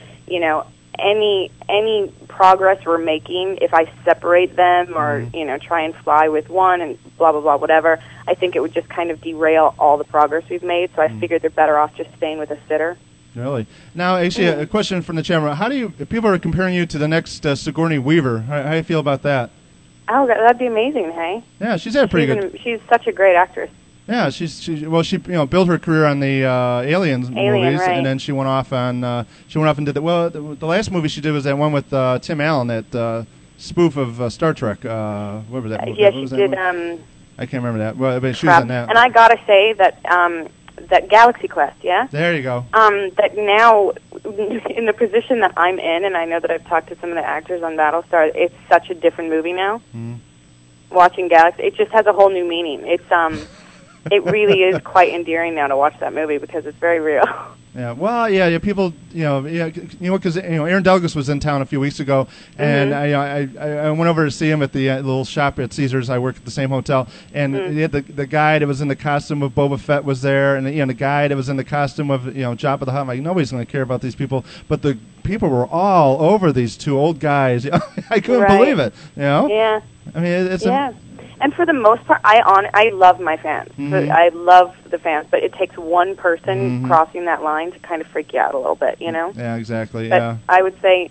any progress we're making, if I separate them or try and fly with one and blah blah blah whatever, I think it would just kind of derail all the progress we've made. So I figured they're better off just staying with a sitter. Really? Now, actually, a question from the camera. How do you? If people are comparing you to the next Sigourney Weaver, how do you feel about that? Oh, that'd be amazing, hey? Yeah, she's had a pretty good. She's such a great actress. Yeah, she built her career on the Aliens movies, right. and then she went off and did the last movie she did was that one with Tim Allen, that spoof of Star Trek. What was that? Yeah, what was she that did. movie? I can't remember that. Well, but she crap. was in that. And I gotta say that that Galaxy Quest, yeah. There you go. That now, in the position that I'm in, and I know that I've talked to some of the actors on Battlestar, it's such a different movie now. Watching Galaxy, it just has a whole new meaning. It's it really is quite endearing now to watch that movie because it's very real. Yeah, well, yeah, people, because Aaron Douglas was in town a few weeks ago, and I went over to see him at the little shop at Caesars. I work at the same hotel, and he had the guy that was in the costume of Boba Fett was there, and the guy that was in the costume of Jabba the Hutt. I'm like, nobody's going to care about these people, but the people were all over these two old guys. I couldn't believe it. Yeah. I mean, it's and for the most part, I love my fans. I love the fans, but it takes one person crossing that line to kind of freak you out a little bit, Yeah, exactly. But I would say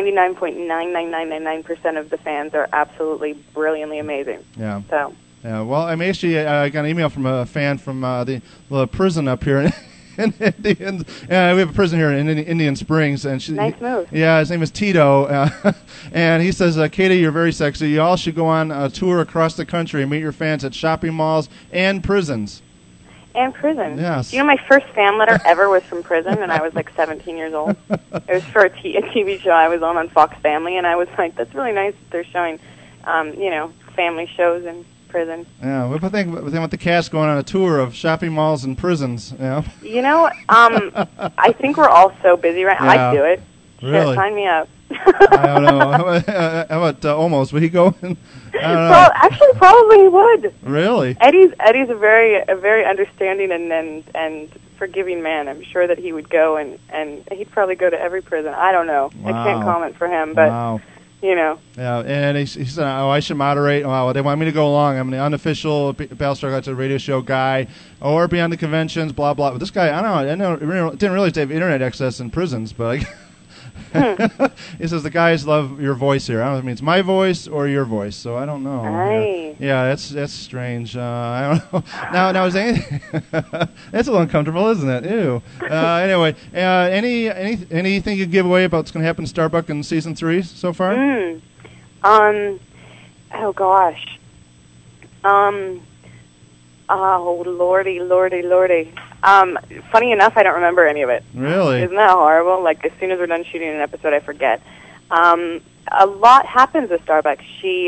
99.99999% of the fans are absolutely brilliantly amazing. Yeah. So. Yeah. Well, I mean, actually, I got an email from a fan from the prison up here. We have a prison here in Indian Springs, and nice move. Yeah, his name is Tito, and he says, "Katie, you're very sexy. You all should go on a tour across the country and meet your fans at shopping malls and prisons." And prison. Yes. My first fan letter ever was from prison, and I was like 17 years old. It was for a TV show I was on Fox Family, and I was like, "That's really nice that they're showing, family shows in prison." Yeah, what do they want the cast going on a tour of shopping malls and prisons? I think we're all so busy right now. Yeah. I'd do it. Really? Shit, sign me up. I don't know. How about Almost? Would he go? I don't know. Well, actually, probably he would. Really? Eddie's a very understanding and forgiving man. I'm sure that he would go and he'd probably go to every prison. I don't know. Wow. I can't comment for him, but. Wow. Yeah, and he said, I should moderate. Wow, they want me to go along. I'm the unofficial Battlestar Galactica radio show guy, or be on the conventions, blah, blah. But this guy, I didn't realize they have internet access in prisons, but he says the guys love your voice here. I don't know if it means my voice or your voice, so I don't know. Nice. Yeah, that's strange. I don't know. Now is anything? That's a little uncomfortable, isn't it? Ew. Anyway, anything you can give away about what's going to happen to Starbuck in season 3 so far? Oh gosh. Oh lordy. Funny enough, I don't remember any of it. Really? Isn't that horrible? Like, as soon as we're done shooting an episode, I forget. A lot happens with Starbuck. She,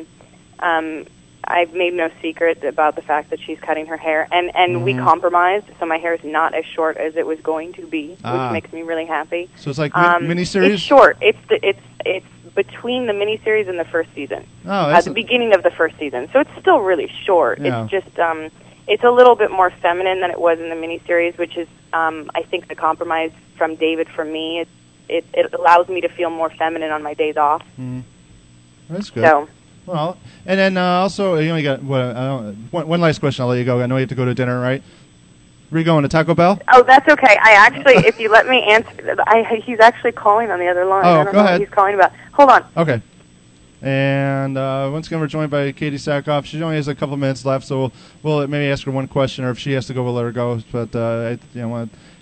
I've made no secret about the fact that she's cutting her hair, and we compromised, so my hair is not as short as it was going to be, which makes me really happy. So it's like miniseries? It's short. It's between the miniseries and the first season. Oh, at the beginning of the first season. So it's still really short. Yeah. It's just it's a little bit more feminine than it was in the miniseries, which is I think the compromise from David for me. It allows me to feel more feminine on my days off. That's good. So. Well, and then also, you got one last question. I'll let you go. I know you have to go to dinner, right? Were you going to Taco Bell? Oh, that's okay. I actually, if you let me answer, he's actually calling on the other line. Oh, I don't go know ahead. What he's calling about. Hold on. Okay. And once again, we're joined by Katie Sackhoff. She only has a couple minutes left, so we'll maybe ask her one question, or if she has to go, we'll let her go. But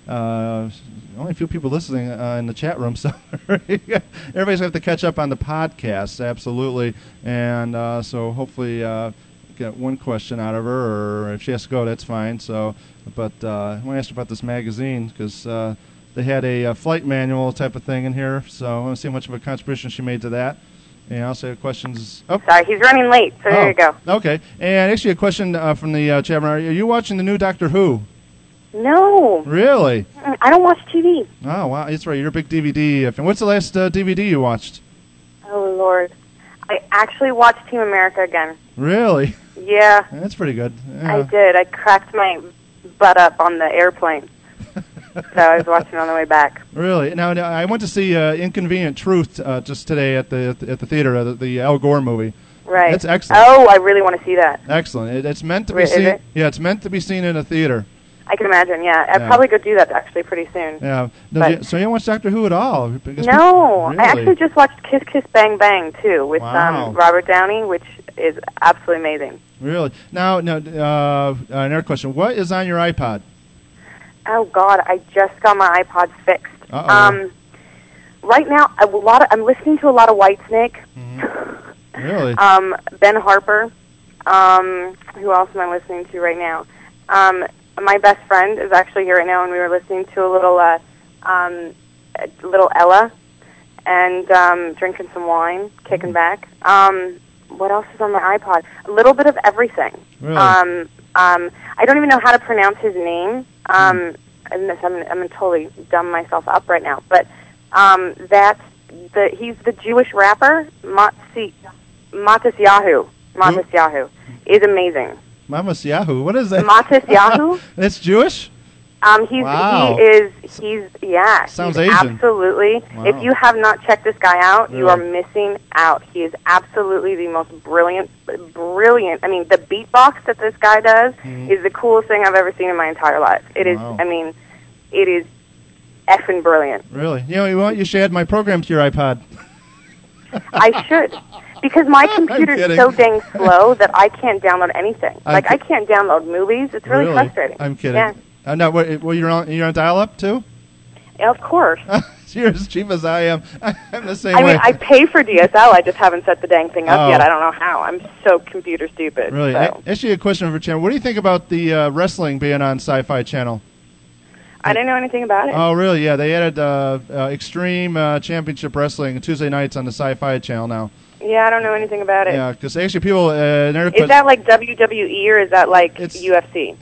only a few people listening in the chat room, so everybody's going to have to catch up on the podcast, absolutely. And so hopefully get one question out of her, or if she has to go, that's fine. So, but I want to ask you about this magazine, because they had a flight manual type of thing in here, so I want to see how much of a contribution she made to that. And I also have questions. Oh. Sorry, he's running late, so there you go. Okay. And actually a question from the chat room. Are you watching the new Doctor Who? No. Really? I don't watch TV. Oh, wow. That's right. You're a big DVD fan. What's the last DVD you watched? Oh, Lord. I actually watched Team America again. Really? Yeah. That's pretty good. Yeah. I did. I cracked my butt up on the airplane. So I was watching on the way back. Really? Now I went to see Inconvenient Truth just today at the theater, the Al Gore movie. Right. That's excellent. Oh, I really want to see that. Excellent. It's meant to be seen. Is it? Yeah, it's meant to be seen in a theater. I can imagine. Yeah, I'd probably go do that actually pretty soon. Yeah. So you don't watch Doctor Who at all? No, really? I actually just watched Kiss Kiss Bang Bang too with Robert Downey, which is absolutely amazing. Really? Now, another question. What is on your iPod? Oh God, I just got my iPod fixed. Uh-oh. Right now, I'm listening to a lot of Whitesnake. Mm-hmm. Really? Ben Harper. Who else am I listening to right now? My best friend is actually here right now, and we were listening to a little Ella, and drinking some wine, kicking back. What else is on my iPod? A little bit of everything. Really? I don't even know how to pronounce his name. And I'm totally dumb myself up right now, but he's the Jewish rapper Matisyahu. Matisyahu is amazing. Matisyahu, what is that? Matisyahu. That's Jewish? Wow. He's Sounds he's Asian. Absolutely. Wow. If you have not checked this guy out, Really? you are missing out. He is absolutely the most brilliant. I mean, the beatbox that this guy does is the coolest thing I've ever seen in my entire life. It is. Wow. I mean, it is effing brilliant. Really? You should add my program to your iPod. I should. Because my computer's kidding. so dang slow that I can't download anything. I'm I can't download movies. It's really frustrating. I'm kidding. Yeah. No, you're on dial-up too? Yeah, of course. You're as cheap as I am. I'm the same I way. mean, I pay for DSL. I just haven't set the dang thing up Oh. yet. I don't know how. I'm so computer stupid. Really? So. Actually, a question for Channel. What do you think about the wrestling being on Sci-Fi Channel? I didn't know anything about it. Oh, really? Yeah, they added Extreme Championship Wrestling Tuesday nights on the Sci-Fi Channel now. Yeah, I don't know anything about it. Yeah, because actually people... is that like WWE or is that like UFC?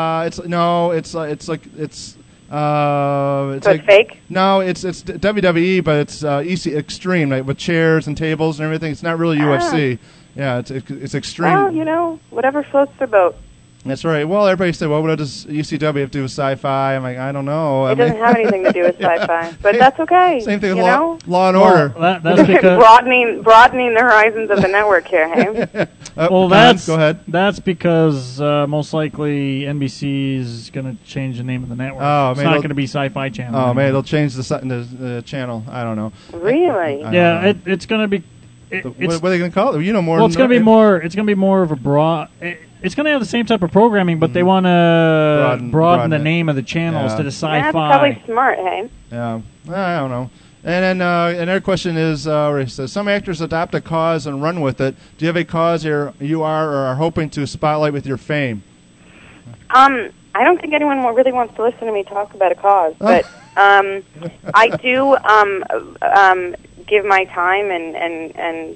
It's like fake? No, it's WWE, but it's EC Extreme, like with chairs and tables and everything. It's not really UFC. Yeah, it's Extreme. Well, whatever floats their boat. That's right. Well, everybody said, well, what does ECW have to do with sci-fi? I'm like, I don't know. It doesn't have anything to do with sci-fi, but that's okay. Same thing with Law and Order. That's because broadening the horizons of the network here, hey? Well, go ahead. That's because most likely NBC is going to change the name of the network. Oh, it's not going to be Sci-Fi Channel. Oh, man, they'll change the channel. I don't know. Really? Yeah, it's going to be. What are they going to call it? You know more. Well, it's going to be more. It's going to be more of a broad. It's going to have the same type of programming, but they want to broaden the name of the channel instead of Sci-Fi. That's probably smart, hey? Yeah, I don't know. And then another question is, it says, some actors adopt a cause and run with it. Do you have a cause you are hoping to spotlight with your fame? I don't think anyone really wants to listen to me talk about a cause, but I do give my time and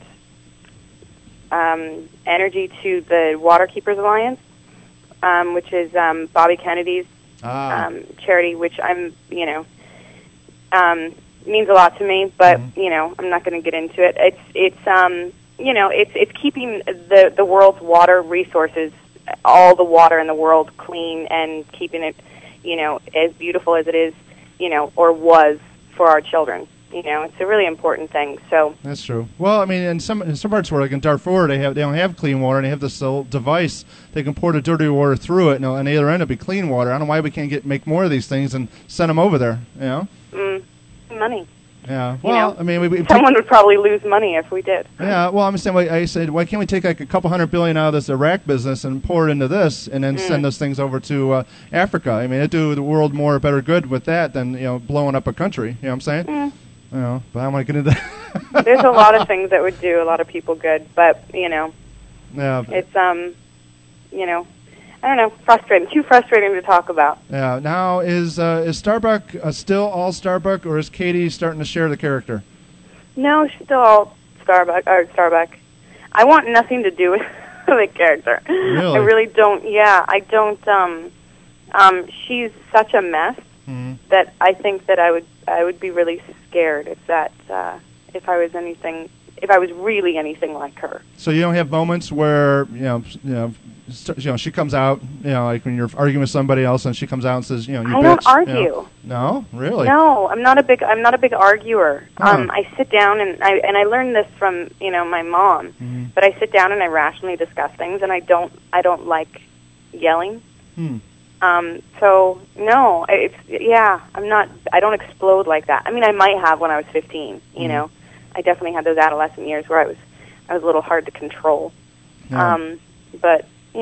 energy to the Waterkeepers Alliance, which is Bobby Kennedy's charity, which means a lot to me, but I'm not going to get into it. It's keeping the world's water resources, all the water in the world, clean and keeping it, as beautiful as it is, or was for our children. It's a really important thing. So that's true. Well, I mean, in some parts where, like in Darfur, they don't have clean water, and they have this little device they can pour the dirty water through it, and on the other end it'll be clean water. I don't know why we can't make more of these things and send them over there. money. Yeah. Well, I mean, someone would probably lose money if we did. Yeah. Well, I'm saying, I said, why can't we take like a couple $100 billion out of this Iraq business and pour it into this, and then send those things over to Africa? I mean, it'd do the world more better good with that than blowing up a country. You know what I'm saying? But I don't want to get into that. There's a lot of things that would do a lot of people good, but Yeah. It's I don't know, frustrating. Too frustrating to talk about. Yeah. Now, is Starbuck still all Starbuck, or is Katie starting to share the character? No, she's still all Starbuck. I want nothing to do with the character. Really? I really don't. Yeah, I don't. She's such a mess that I think that I would be really scared if I was really anything like her. So you don't have moments where she comes out, like when you're arguing with somebody else, and she comes out and says, you I bitch. don't argue. No, really. No, I'm not a big arguer. I sit down and I learned this from my mom. But I sit down and I rationally discuss things, and I don't like yelling. So no, I'm not. I don't explode like that. I mean, I might have when I was 15. I definitely had those adolescent years where I was a little hard to control. Yeah. But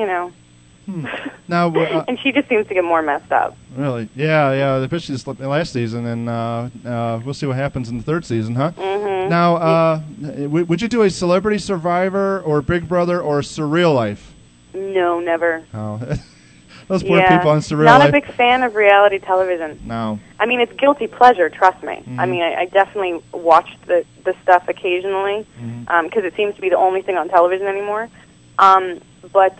Now, and she just seems to get more messed up. Really? Yeah. The pitch just last season, and we'll see what happens in the third season, huh? Mm-hmm. Now, would you do a Celebrity Survivor or Big Brother or Surreal Life? No, never. Oh, those poor people on Surreal Not Life. a big fan of reality television. No. I mean, it's guilty pleasure, trust me. I mean, I definitely watch the stuff occasionally because it seems to be the only thing on television anymore. But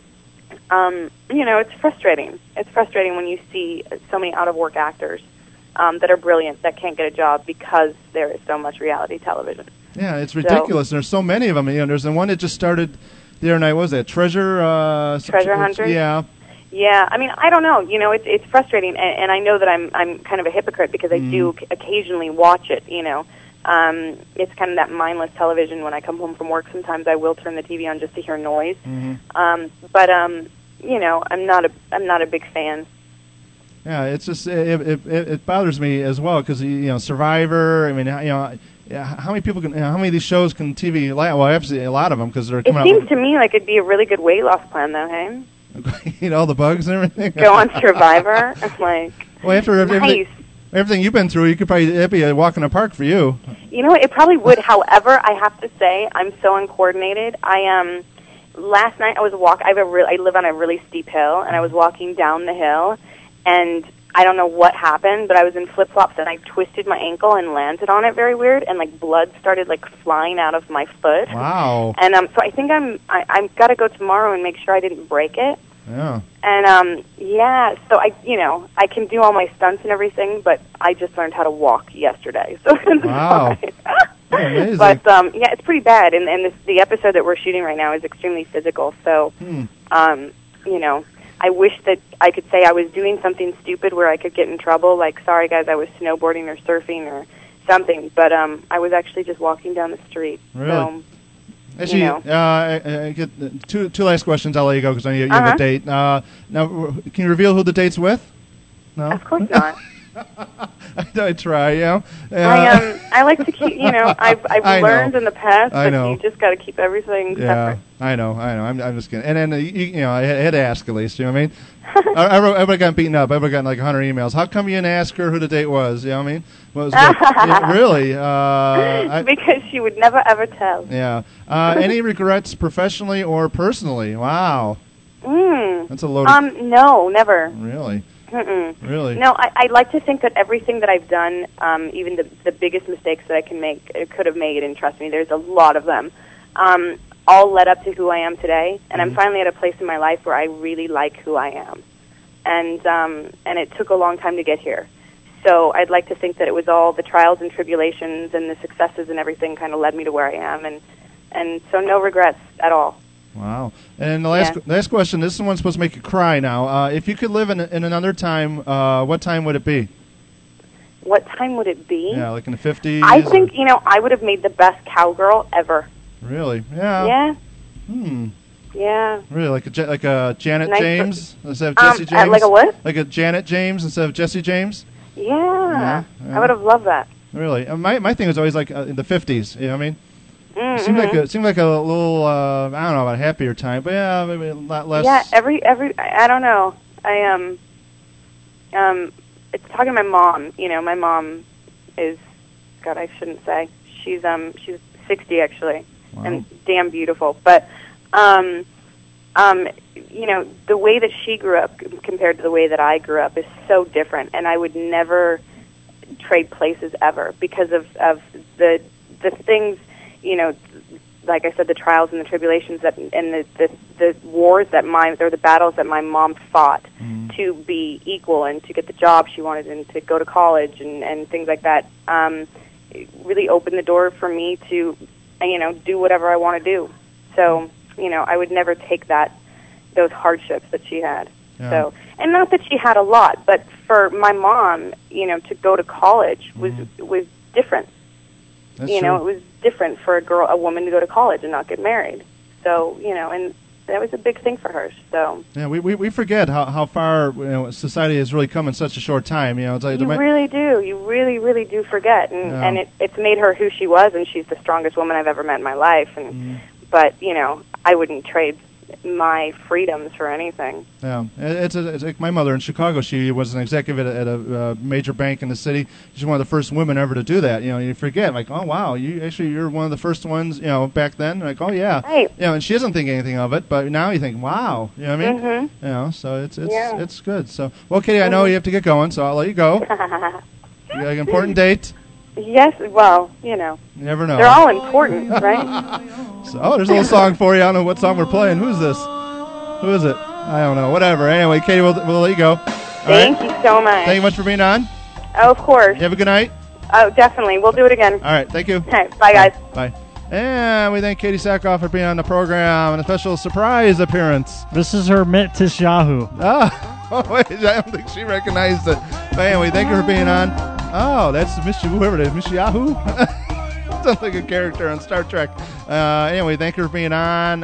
it's frustrating. It's frustrating when you see so many out-of-work actors that are brilliant that can't get a job because there is so much reality television. Yeah, it's ridiculous. There's so many of them. There's the one that just started the other night. What was that? Treasure Hunters? Yeah. Yeah, I mean, I don't know. It's frustrating, and I know that I'm kind of a hypocrite because I do occasionally watch it. It's kind of that mindless television. When I come home from work, sometimes I will turn the TV on just to hear noise. But I'm not a big fan. Yeah, it's just it bothers me as well because Survivor. I mean, how many people how many of these shows can TV? Well, obviously a lot of them because they're coming out. It seems to me like it'd be a really good weight loss plan, though. Hey. Eat all the bugs and everything. Go on Survivor. Well, after everything you've been through, it'd be a walk in the park for you. It probably would. However, I have to say I'm so uncoordinated. Last night I was I live on a really steep hill, and I was walking down the hill, and I don't know what happened, but I was in flip-flops and I twisted my ankle and landed on it very weird, and blood started flying out of my foot. Wow. And so I think I've got to go tomorrow and make sure I didn't break it. Yeah. And so I can do all my stunts and everything, but I just learned how to walk yesterday. So wow. Amazing. But it's pretty bad, and the episode that we're shooting right now is extremely physical. So I wish that I could say I was doing something stupid where I could get in trouble, like, sorry guys, I was snowboarding or surfing or something, but I was actually just walking down the street. Really? So, actually, I get two last questions. I'll let you go because I know you have a date. Now, can you reveal who the date's with? No? Of course not. I try, I like to keep, I've learned in the past that you just got to keep everything separate. I know. I'm just kidding. And then, I had to ask at least, you know what I mean? Everybody got beaten up. Everybody got 100 emails. How come you didn't ask her who the date was? You know what I mean? Really? Because she would never, ever tell. Yeah. Any regrets professionally or personally? Wow. That's a loaded... No, never. Really? Mm-mm. Really? No, I like to think that everything that I've done, even the biggest mistakes that I could have made, and trust me, there's a lot of them, all led up to who I am today. And I'm finally at a place in my life where I really like who I am. And it took a long time to get here. So I'd like to think that it was all the trials and tribulations and the successes and everything kind of led me to where I am. And so no regrets at all. Wow. And the last question, this one's supposed to make you cry now. If you could live in another time, what time would it be? What time would it be? Yeah, like in the 50s? I think, I would have made the best cowgirl ever. Really? Yeah. Yeah. Yeah. Really, like a Janet James instead of Jesse James? Like a what? Like a Janet James instead of Jesse James? Yeah. I would have loved that. Really. My thing was always like in the 50s. You know what I mean? Mm-hmm. It seemed like a little I don't know about a happier time, but yeah, maybe a lot less. Yeah, every I don't know. It's talking to my mom. You know, my mom is, God, I shouldn't say. She's 60 actually, Wow. and damn beautiful. But you know, the way that she grew up compared to the way that I grew up is so different, and I would never trade places ever because of the things, you know, like I said, the trials and the tribulations that and the wars that the battles that my mom fought to be equal and to get the job she wanted and to go to college and things like that. It really opened the door for me to, you know, do whatever I want to do. So, you know, I would never take those hardships that she had. Yeah. So, and not that she had a lot, but for my mom, you know, to go to college was different. That's you know, true. it was different for a woman to go to college and not get married. So, you know, and that was a big thing for her. So yeah, we forget how far, you know, society has really come in such a short time. You know, it's like you really do. You really, really do forget, and it's made her who she was, and she's the strongest woman I've ever met in my life. And but you know, I wouldn't trade my freedoms for anything. Yeah, it's like my mother in Chicago. She was an executive at a major bank in the city. She's one of the first women ever to do that. You know, you forget, like, oh wow, you're one of the first ones. You know, back then, like, oh yeah, right. You know, and she doesn't think anything of it, but now you think, wow, you know what I mean? Mm-hmm. You know, so it's good. So, well, Katie, I know you have to get going, so I'll let you go. You got an important date. Yes, well, you know. You never know. They're all important, right? So, there's a little song for you. I don't know what song we're playing. Who's this? Who is it? I don't know. Whatever. Anyway, Katie, we'll let you go. Thank you so much. Thank you much for being on. Oh, of course. You have a good night. Oh, definitely. We'll do it again. All right. Thank you. All right. Bye, guys. Bye. And we thank Katie Sackhoff for being on the program and a special surprise appearance. This is her Met Yahoo. Oh, wait, I don't think she recognized it. But anyway, thank you for being on. Oh, that's Miss whoever it is, Miss Yahoo. Sounds like a character on Star Trek. Anyway, thank you for being on.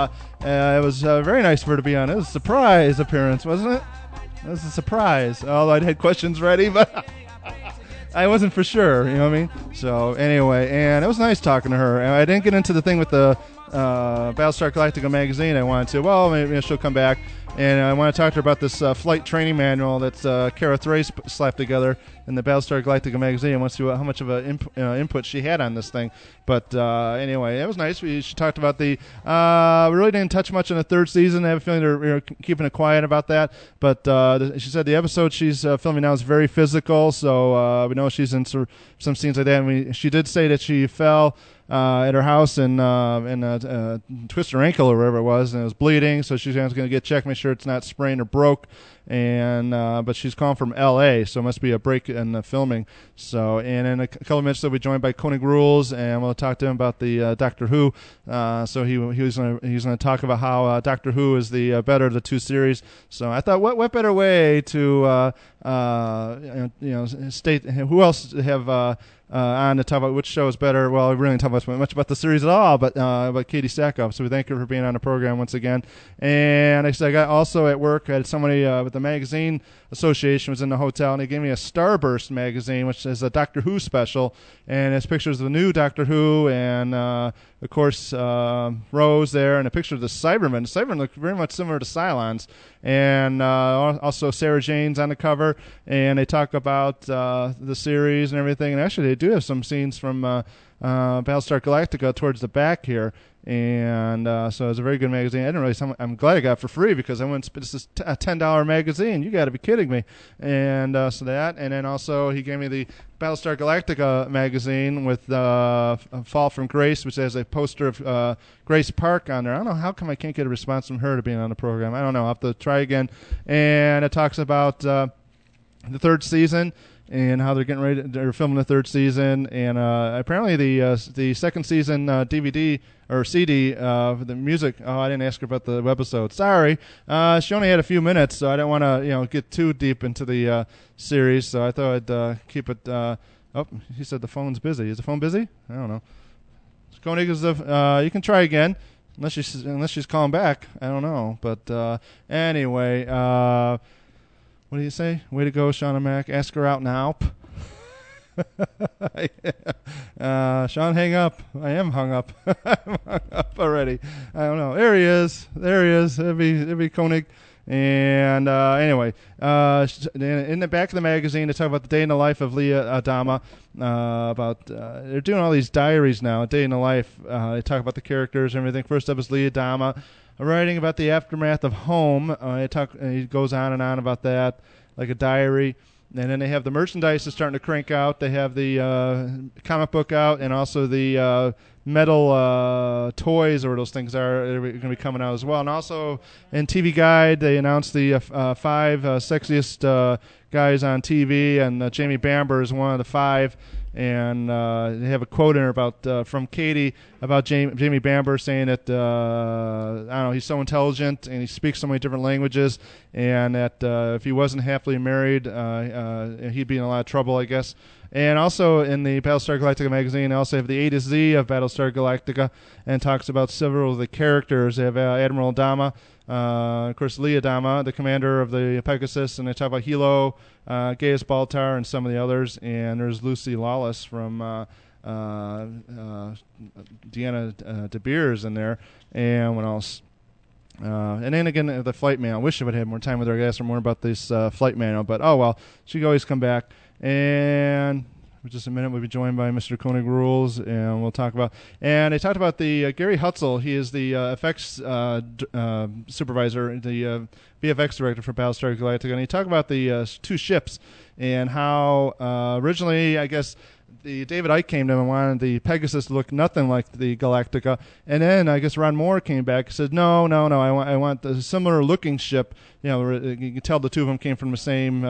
It was very nice for her to be on. It was a surprise appearance, wasn't it? It was a surprise. Although I'd had questions ready, but I wasn't for sure, you know what I mean? So anyway, and it was nice talking to her. And I didn't get into the thing with the Battlestar Galactica magazine I wanted to. Well, maybe she'll come back. And I want to talk to her about this flight training manual that Kara Thrace slapped together in the Battlestar Galactica magazine. I want to see how much of an input she had on this thing. But anyway, it was nice. She talked about we really didn't touch much on the third season. I have a feeling they're keeping it quiet about that. But she said the episode she's filming now is very physical, so we know she's in some scenes like that. And she did say that she fell at her house and twisted her ankle or whatever it was, and it was bleeding. So she's going to get checked, make sure it's not sprained or broke. And but she's calling from L.A., so it must be a break in the filming. So, and in a couple of minutes, they'll be joined by Koenig Rules, and we'll talk to him about the Doctor Who. So he's going to talk about how Doctor Who is the better of the two series. So I thought, what better way to state who else have on to talk about which show is better. Well, we really didn't talk much about the series at all, but about Katie Sackhoff. So we thank her for being on the program once again. And I got also at work, I had somebody with the magazine association was in the hotel, and they gave me a Starburst magazine, which is a Doctor Who special, and it's pictures of the new Doctor Who, and of course Rose there, and a picture of the Cybermen. The Cybermen look very much similar to Cylons, and also Sarah Jane's on the cover, and they talk about the series and everything, and actually they do have some scenes from Battlestar Galactica towards the back here. And so it's a very good magazine. I didn't really. I'm glad I got it for free because I went. This is a $10 magazine. You got to be kidding me! And so that, and then also he gave me the Battlestar Galactica magazine with Fall from Grace, which has a poster of Grace Park on there. I don't know how come I can't get a response from her to being on the program. I don't know. I'll have to try again. And it talks about the third season and how they're getting ready. They're filming the third season, and apparently the second season DVD or CD for the music. Oh, I didn't ask her about the webisode. Sorry, she only had a few minutes, so I didn't want to get too deep into the series. So I thought I'd keep it. Oh, he said the phone's busy. Is the phone busy? I don't know. Koenig is you can try again. Unless she's calling back. I don't know. But anyway. What do you say? Way to go, Shauna Mac. Ask her out now. Sean, hang up. I am hung up. I'm hung up already. I don't know. There he is. It'd be Koenig. And anyway, in the back of the magazine, they talk about the day in the life of Leah Adama. They're doing all these diaries now, a day in the life. They talk about the characters and everything. First up is Leah Adama, writing about the aftermath of Home. He goes on and on about that, like a diary. And then they have the merchandise that's starting to crank out. They have the comic book out, and also the metal toys, or those things are going to be coming out as well. And also in TV Guide, they announced the 5 sexiest guys on TV, and Jamie Bamber is one of the 5. And they have a quote in there about from Katie about Jamie Bamber saying that I don't know, he's so intelligent and he speaks so many different languages, and that if he wasn't happily married, he'd be in a lot of trouble, I guess. And also in the Battlestar Galactica magazine, they also have the A to Z of Battlestar Galactica, and talks about several of the characters. They have Admiral Adama, of course, Lee Adama, the commander of the Pegasus, and they talk about Hilo, Gaius Baltar, and some of the others. And there's Lucy Lawless from Deanna De Beers in there. And what else? And then again, the flight manual. I wish I would have more time with her. I asked her more about this flight manual, but oh well, she can always come back. And in just a minute, we'll be joined by Mr. Koenig Rules, and we'll talk about. And they talked about the Gary Hutzel. He is the effects supervisor, the VFX director for Battlestar Galactica, and he talked about the 2 ships and how originally, I guess, the David Icke came to him and wanted the Pegasus to look nothing like the Galactica, and then I guess Ron Moore came back and said, no, I want a similar looking ship. You know, you can tell the two of them came from the same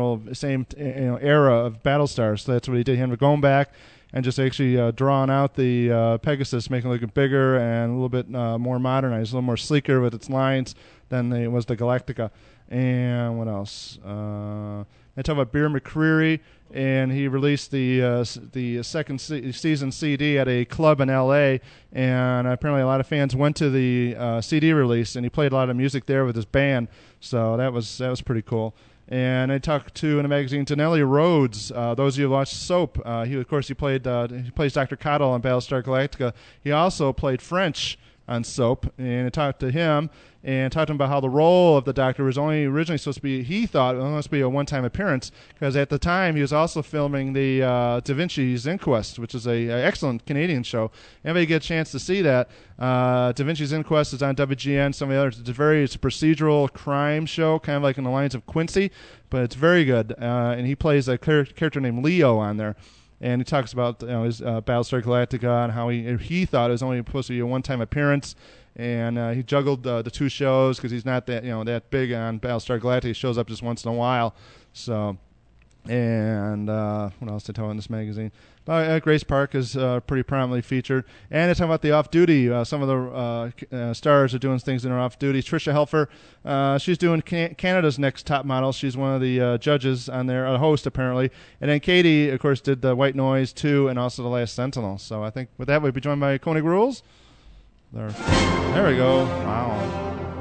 era of Battlestar, so that's what he did. He ended up going back and just actually drawing out the Pegasus, making it look bigger and a little bit more modernized, a little more sleeker with its lines than it was the Galactica. And what else? I talk about Beer McCreary, and he released the second season CD at a club in L.A., and apparently a lot of fans went to the CD release, and he played a lot of music there with his band, so that was pretty cool. And I talked to in the magazine to Nellie Rhodes. Those of you who watched Soap, he plays Dr. Cottle on Battlestar Galactica. He also played French on Soap, and I talked to him and talked to him about how the role of the Doctor was only originally supposed to be, he thought, it was supposed to be a one-time appearance, because at the time he was also filming the Da Vinci's Inquest, which is a excellent Canadian show. Anybody get a chance to see that? Da Vinci's Inquest is on WGN, some of the others. It's a procedural crime show, kind of like in the lines of Quincy, but it's very good. And he plays a character named Leo on there. And he talks about his Battlestar Galactica and how he thought it was only supposed to be a one-time appearance, and he juggled the 2 shows because he's not that big on Battlestar Galactica. He shows up just once in a while. So, and what else did I tell in this magazine? Grace Park is pretty prominently featured, and they talk about the off-duty. Some of the stars are doing things in her off-duty. Tricia Helfer, she's doing Canada's Next Top Model. She's one of the judges on there, a host apparently. And then Katie, of course, did the White Noise 2 and also The Last Sentinel. So I think with that, we'll be joined by Koenig Rules. There we go. Wow.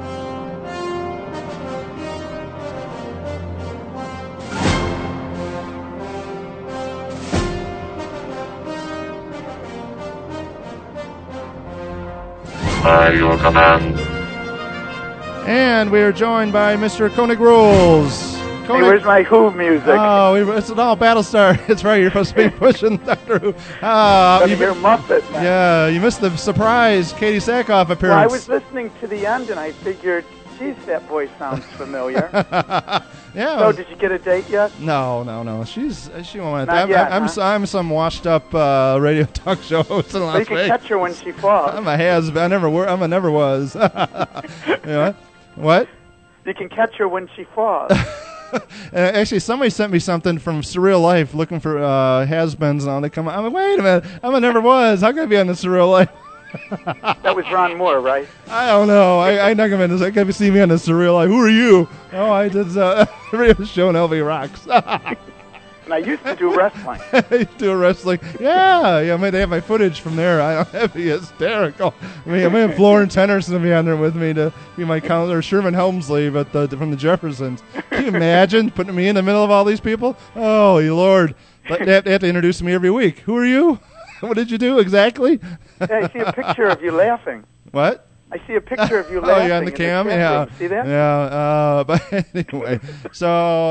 By your command. And we are joined by Mr. Koenig Rules. Hey, where's my Who music? Oh, it's all Battlestar. It's right. You're supposed to be pushing Doctor Who. You hear Muppet, man. Yeah, you missed the surprise Katie Sackhoff appearance. Well, I was listening to the end, and I figured, geez, that voice sounds familiar. Yeah. So, did you get a date yet? No. She won't. Not yet, I'm some washed up radio talk show host in Las Vegas. You can catch her when she falls. I'm a has-been. I'm a never was. What? You can catch her when she falls. Actually, somebody sent me something from Surreal Life looking for has-beens and all. They come. I'm like, wait a minute. I'm a never was. How can I be on the Surreal Life? That was Ron Moore, right? I don't know. I never been. I can't see me on the Surreal Life. Who are you? Oh, I did a radio show on LV Rocks. And I used to do wrestling. Do wrestling. Yeah, I mean, they have my footage from there. That'd be hysterical. I mean, Florence Henderson will be on there with me to be my counselor, Sherman Helmsley from the Jeffersons. Can you imagine putting me in the middle of all these people? Oh, Lord. But they have to introduce me every week. Who are you? What did you do exactly? Yeah, I see a picture of you laughing. What? I see a picture of you laughing. Oh, yeah, on the cam? Yeah. See that? Yeah, but anyway. So,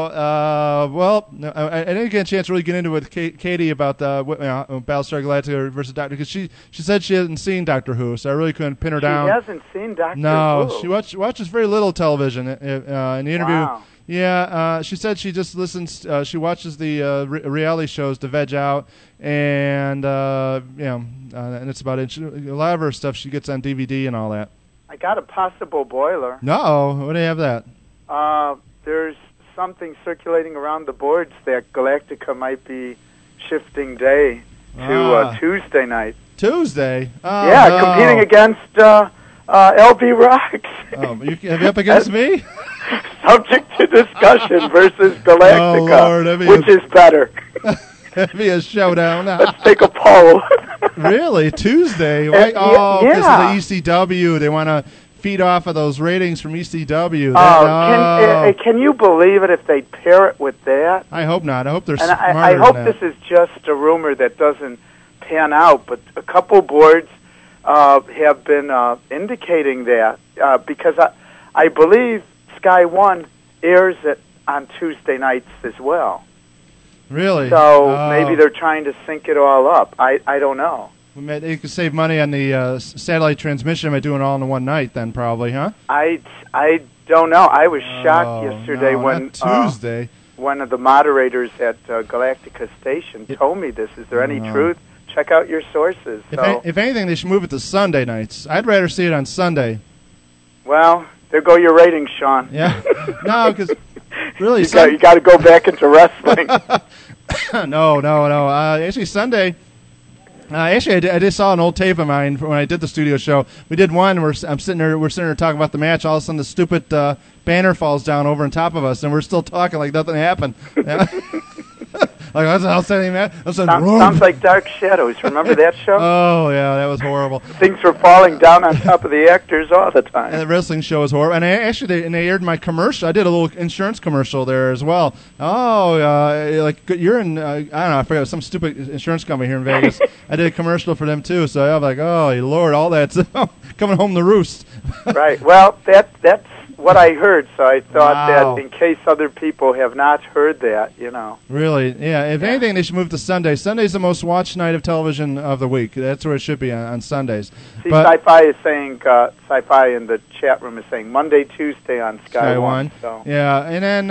I didn't get a chance to really get into it with Katie about Battlestar Galactica versus Doctor, because she said she hadn't seen Doctor Who, so I really couldn't pin her down. She hasn't seen Doctor Who? No, she watches very little television. In the interview, wow. Yeah, she said she just listens. She watches the reality shows to veg out, and and it's about it. A lot of her stuff she gets on DVD and all that. I got a possible boiler. No, what do you have that? There's something circulating around the boards that Galactica might be shifting day to Tuesday night. Tuesday? Oh, yeah, no. Competing against LV Rocks. Oh, have you up against me? Subject to discussion versus Galactica, which is better. That'd be a showdown. Let's take a poll. Really? Tuesday? Because of the ECW. They want to feed off of those ratings from ECW. Can you believe it if they pair it with that? I hope not. I hope they're smarter than that. I hope this is just a rumor that doesn't pan out, but a couple boards have been indicating that because I believe Sky One airs it on Tuesday nights as well. Really? So maybe they're trying to sync it all up. I don't know. You could save money on the satellite transmission by doing it all in one night then, probably, huh? I don't know. I was shocked yesterday when Tuesday. One of the moderators at Galactica Station told me this. Is there any truth? Check out your sources. If anything, they should move it to Sunday nights. I'd rather see it on Sunday. Well, there go your ratings, Sean. Yeah. No, because really, you got to go back into wrestling. No. Actually, Sunday. I just saw an old tape of mine when I did the studio show. We did one where we're sitting there talking about the match. All of a sudden, the stupid banner falls down over on top of us, and we're still talking like nothing happened. Yeah. Like, that's how saying that. Sounds like Dark Shadows. Remember that show? Oh, yeah, that was horrible. Things were falling down on top of the actors all the time. And the wrestling show was horrible. And they aired my commercial. I did a little insurance commercial there as well. You're in, I don't know, I forgot, some stupid insurance company here in Vegas. I did a commercial for them, too. So I'm like, oh, Lord, all that's coming home to roost. Right. Well, that's what I heard, so I thought that in case other people have not heard that, Really? Yeah. If anything, they should move to Sunday. Sunday's the most watched night of television of the week. That's where it should be, on Sundays. See, Sci-Fi is saying, Sci-Fi in the chat room is saying Monday, Tuesday on Sky One. So. Yeah, and then,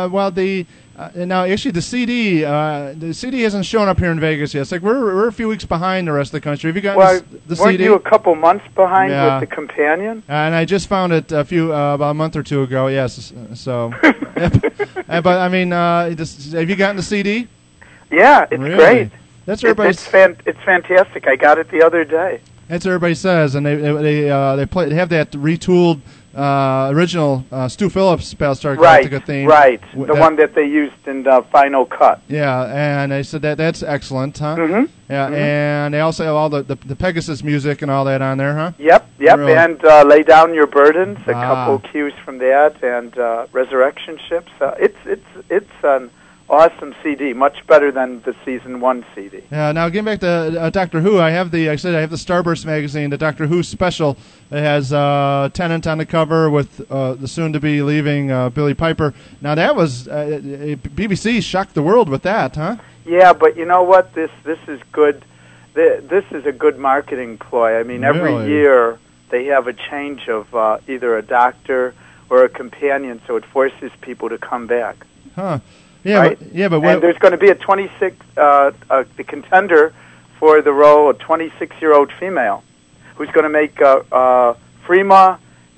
now, actually, the CD hasn't shown up here in Vegas yet. It's like we're a few weeks behind the rest of the country. Have you gotten the CD? Weren't you a couple months behind with the Companion? And I just found it about a month or two ago. Yes, so. But I mean, have you gotten the CD? Yeah, it's great. That's everybody's. It's fantastic. I got it the other day. That's what everybody says, and they have that retooled original Stu Phillips Battlestar Galactica theme. Right, the one that they used in the Final Cut. Yeah, and they said that's excellent, huh? Mm-hmm. Yeah, and they also have all the Pegasus music and all that on there, huh? Yep, really? And Lay Down Your Burdens, a couple cues from that, and Resurrection Ships. It's an awesome CD, much better than the season 1 CD. Yeah. Now getting back to Doctor Who, I have the Starburst magazine, the Doctor Who special. It has Tennant on the cover with the soon-to-be leaving Billy Piper. Now that was BBC shocked the world with that, huh? Yeah, but you know what? This is good. This is a good marketing ploy. I mean, every year they have a change of either a doctor or a companion, so it forces people to come back. Huh. Yeah, right? And there's going to be a 26, the contender for the role, a 26-year-old female, who's going to make Freema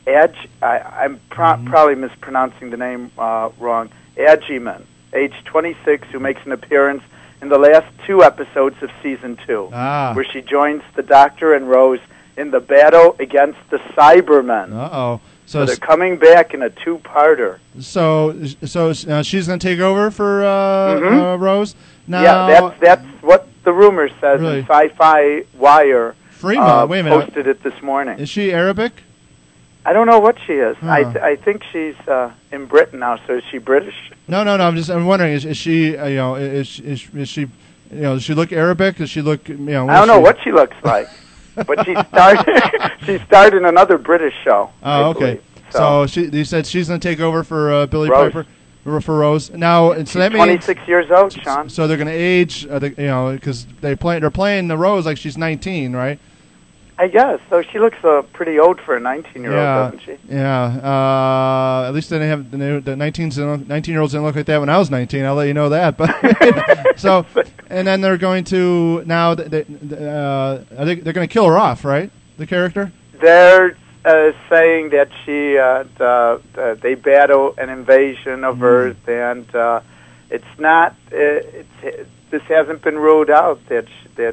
I'm probably mispronouncing the name wrong. Agyeman, age 26, who makes an appearance in the last 2 episodes of season 2, where she joins the Doctor and Rose in the battle against the Cybermen. Uh-oh. So they're coming back in a two-parter. So she's going to take over for Rose? Now, yeah, that's what the rumor says. Really? In Sci-Fi Wire Freema, wait a minute. posted it this morning. Is she Arabic? I don't know what she is. Huh. I think she's in Britain now. So is she British? No. I'm wondering. Is she? Is she? Does she look Arabic? Does she look? I don't know what she looks like. But she starred in another British show. Oh, okay. So you said she's going to take over for Billy Piper, for Rose. Now, so that means 26 years old, Sean. So they're going to age, because they're playing the Rose like she's 19, right? I guess. So she looks pretty old for a 19-year-old, doesn't she? Yeah. At least they didn't have the 19-year-olds didn't look like that when I was 19. I'll let you know that. But so, and then they're going to now. They're going to kill her off, right? The character. They're saying that they battle an invasion of Earth, and it's not. This hasn't been ruled out that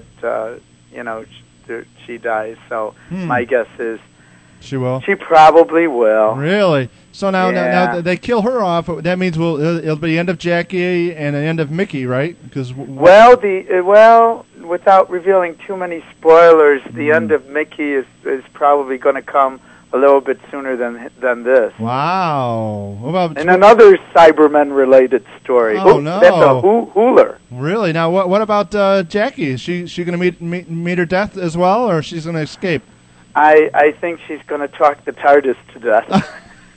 she dies. So my guess is she will. She probably will. Really? So now they kill her off. That means it'll be the end of Jackie and the end of Mickey, right? Because without revealing too many spoilers, the end of Mickey is probably going to come a little bit sooner than this. Wow. What about another Cybermen-related story? Oh, no. That's a hooler. Really? Now, what about Jackie? Is she going to meet her death as well, or she's going to escape? I think she's going to talk the TARDIS to death.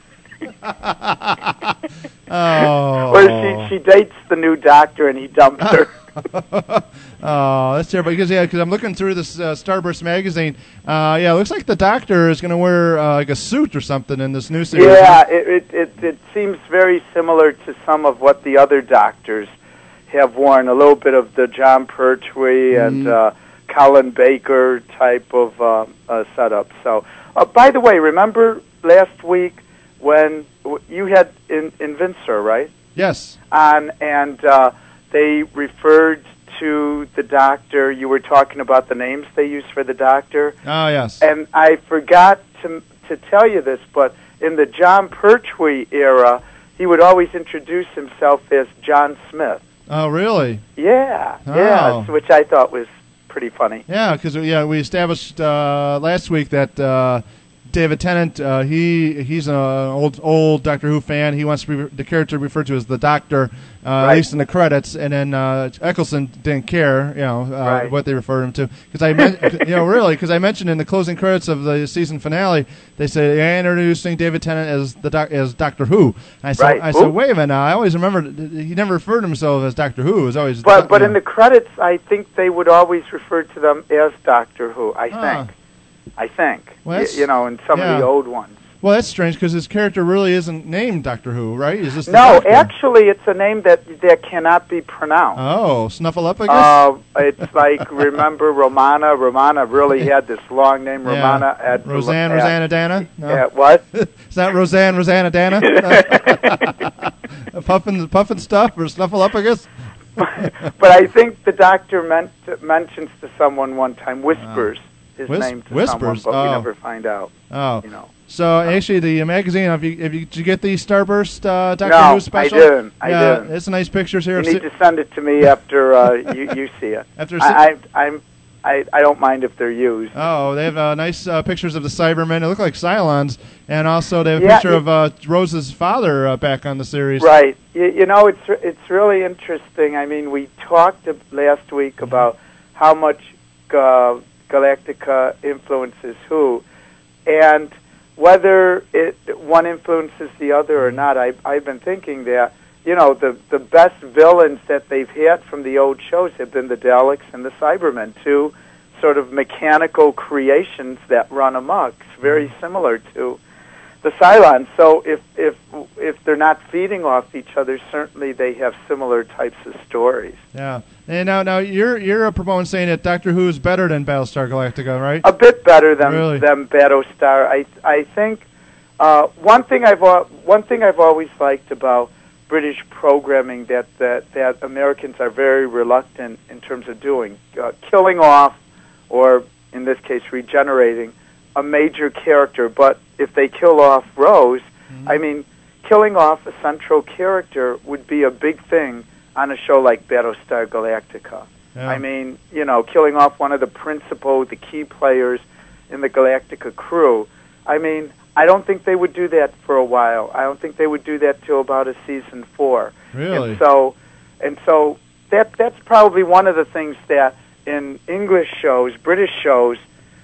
Or she dates the new Doctor and he dumps her. Oh, that's terrible. Because I'm looking through this Starburst magazine. It looks like the Doctor is going to wear like a suit or something in this new series. Yeah, it seems very similar to some of what the other Doctors have worn. A little bit of the John Pertwee and Colin Baker type of setup. So, by the way, remember last week when you had Invincible, right? Yes. And they referred to the Doctor. You were talking about the names they use for the Doctor. Oh, yes. And I forgot to tell you this, but in the John Pertwee era, he would always introduce himself as John Smith. Oh, really? Yeah, Oh. yeah, which I thought was pretty funny. Yeah, because we established last week that David Tennant, he's an old Doctor Who fan. He wants to be the character referred to as the Doctor, at least in the credits. And then Eccleston didn't care, what they referred him to. Because I mentioned in the closing credits of the season finale, they said introducing David Tennant as Doctor Who. And I said, wait a minute. Now, I always remember he never referred to himself as Doctor Who. It was always. But in the credits, I think they would always refer to them as Doctor Who. I think. Well, in some of the old ones. Well, that's strange because his character really isn't named Doctor Who, right? Is this actually, it's a name that cannot be pronounced. Oh, Snuffleupagus? It's like, remember Romana? Romana really had this long name, Romana. Roseanne Dana? No. Yeah, what? Is that Roseanne Dana? Puffin stuff or Snuffleupagus? But I think the Doctor mentions to someone one time, Whispers. His name to someone, but we never find out. Oh, So actually, the magazine. Did you get the Starburst Doctor Who special? No, I didn't. It's nice pictures here. You need to send it to me after you see it. I don't mind if they're used. Oh, they have nice pictures of the Cybermen. They look like Cylons, and also they have a picture of Rose's father back on the series. Right. It's really interesting. I mean, we talked last week about how much Galactica influences Who, and whether one influences the other or not. I've been thinking that the best villains that they've had from the old shows have been the Daleks and the Cybermen, two sort of mechanical creations that run amok, very similar to the Cylons. So if they're not feeding off each other, certainly they have similar types of stories. Yeah. And now you're a proponent saying that Doctor Who is better than Battlestar Galactica, right? A bit better than Battlestar. I think one thing I've always liked about British programming that Americans are very reluctant in terms of doing, killing off, or in this case regenerating a major character. But if they kill off Rose, I mean, killing off a central character would be a big thing on a show like Battlestar Galactica. Yeah. I mean, you know, killing off one of the key players in the Galactica crew. I mean, I don't think they would do that for a while. I don't think they would do that till about a season 4. Really? And so that's probably one of the things that in English shows, British shows,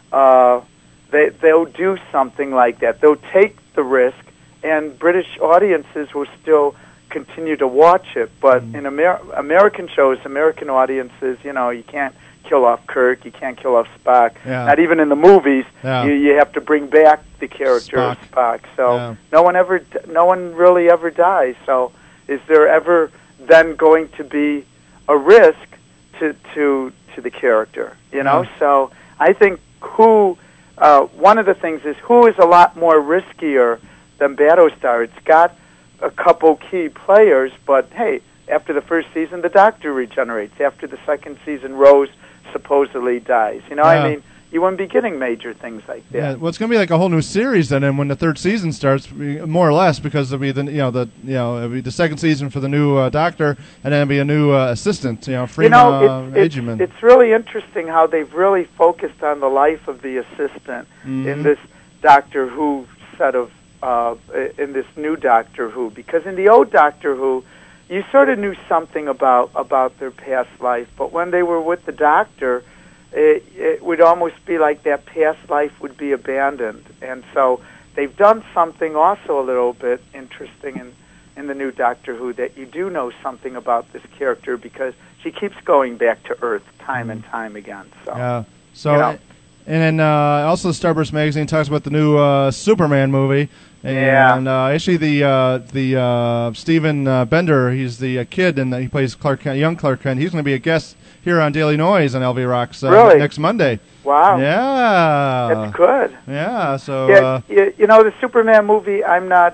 they'll do something like that. They'll take the risk, and British audiences will still continue to watch it. But in American shows, American audiences, you know, you can't kill off Kirk, you can't kill off Spock. Yeah. Not even in the movies. Yeah. You have to bring back the character of Spock. So no one really ever dies. So is there ever then going to be a risk to the character? You know. So I think one of the things is who is a lot more riskier than Battlestar. It's got a couple key players, but hey, after the first season, the Doctor regenerates. After the second season, Rose supposedly dies. You know, I mean, you wouldn't be getting major things like that. Yeah, well, it's going to be like a whole new series then, and when the third season starts, more or less, because it'll be it'll be the second season for the new Doctor, and then it'll be a new assistant, Freema Agyeman. It's really interesting how they've really focused on the life of the assistant in this Doctor Who set of in this new Doctor Who, because in the old Doctor Who, you sort of knew something about their past life, but when they were with the Doctor, it would almost be like that past life would be abandoned. And so they've done something also a little bit interesting in the new Doctor Who, that you do know something about this character because she keeps going back to Earth time and time again. So, and then also Starburst Magazine talks about the new Superman movie. And actually, the Stephen Bender, he's the kid, and he plays Clark Kent, young Clark Kent. He's going to be a guest here on Daily Noise on LV Rocks next Monday. Wow! Yeah, that's good. Yeah, so you know, the Superman movie, I'm not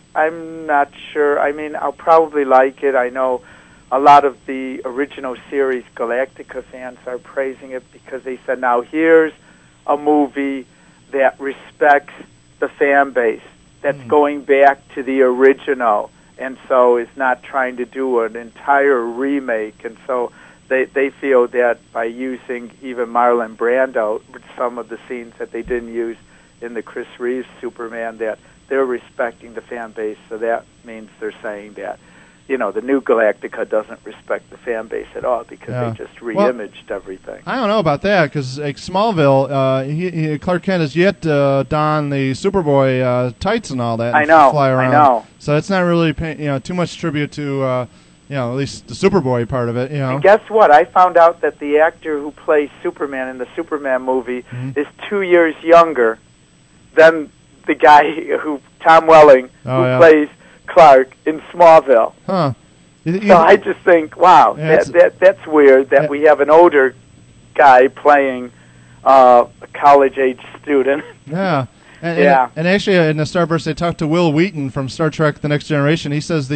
sure. I mean, I'll probably like it. I know a lot of the original series Galactica fans are praising it because they said, now here's a movie that respects the fan base, that's going back to the original, and so is not trying to do an entire remake. And so they feel that by using even Marlon Brando, some of the scenes that they didn't use in the Chris Reeves Superman, that they're respecting the fan base. So that means they're saying that, you know, the new Galactica doesn't respect the fan base at all because they just re-imaged everything. I don't know about that because like Smallville, Clark Kent has yet to don the Superboy tights and all that. I know. Fly around. I know. So it's not really too much tribute to at least the Superboy part of it. And guess what? I found out that the actor who plays Superman in the Superman movie is 2 years younger than the guy Tom Welling, who plays Clark in Smallville. Huh. So I just think, wow, that's weird that we have an older guy playing a college-age student. Yeah. And actually, in the Starburst, they talked to Will Wheaton from Star Trek: The Next Generation. He says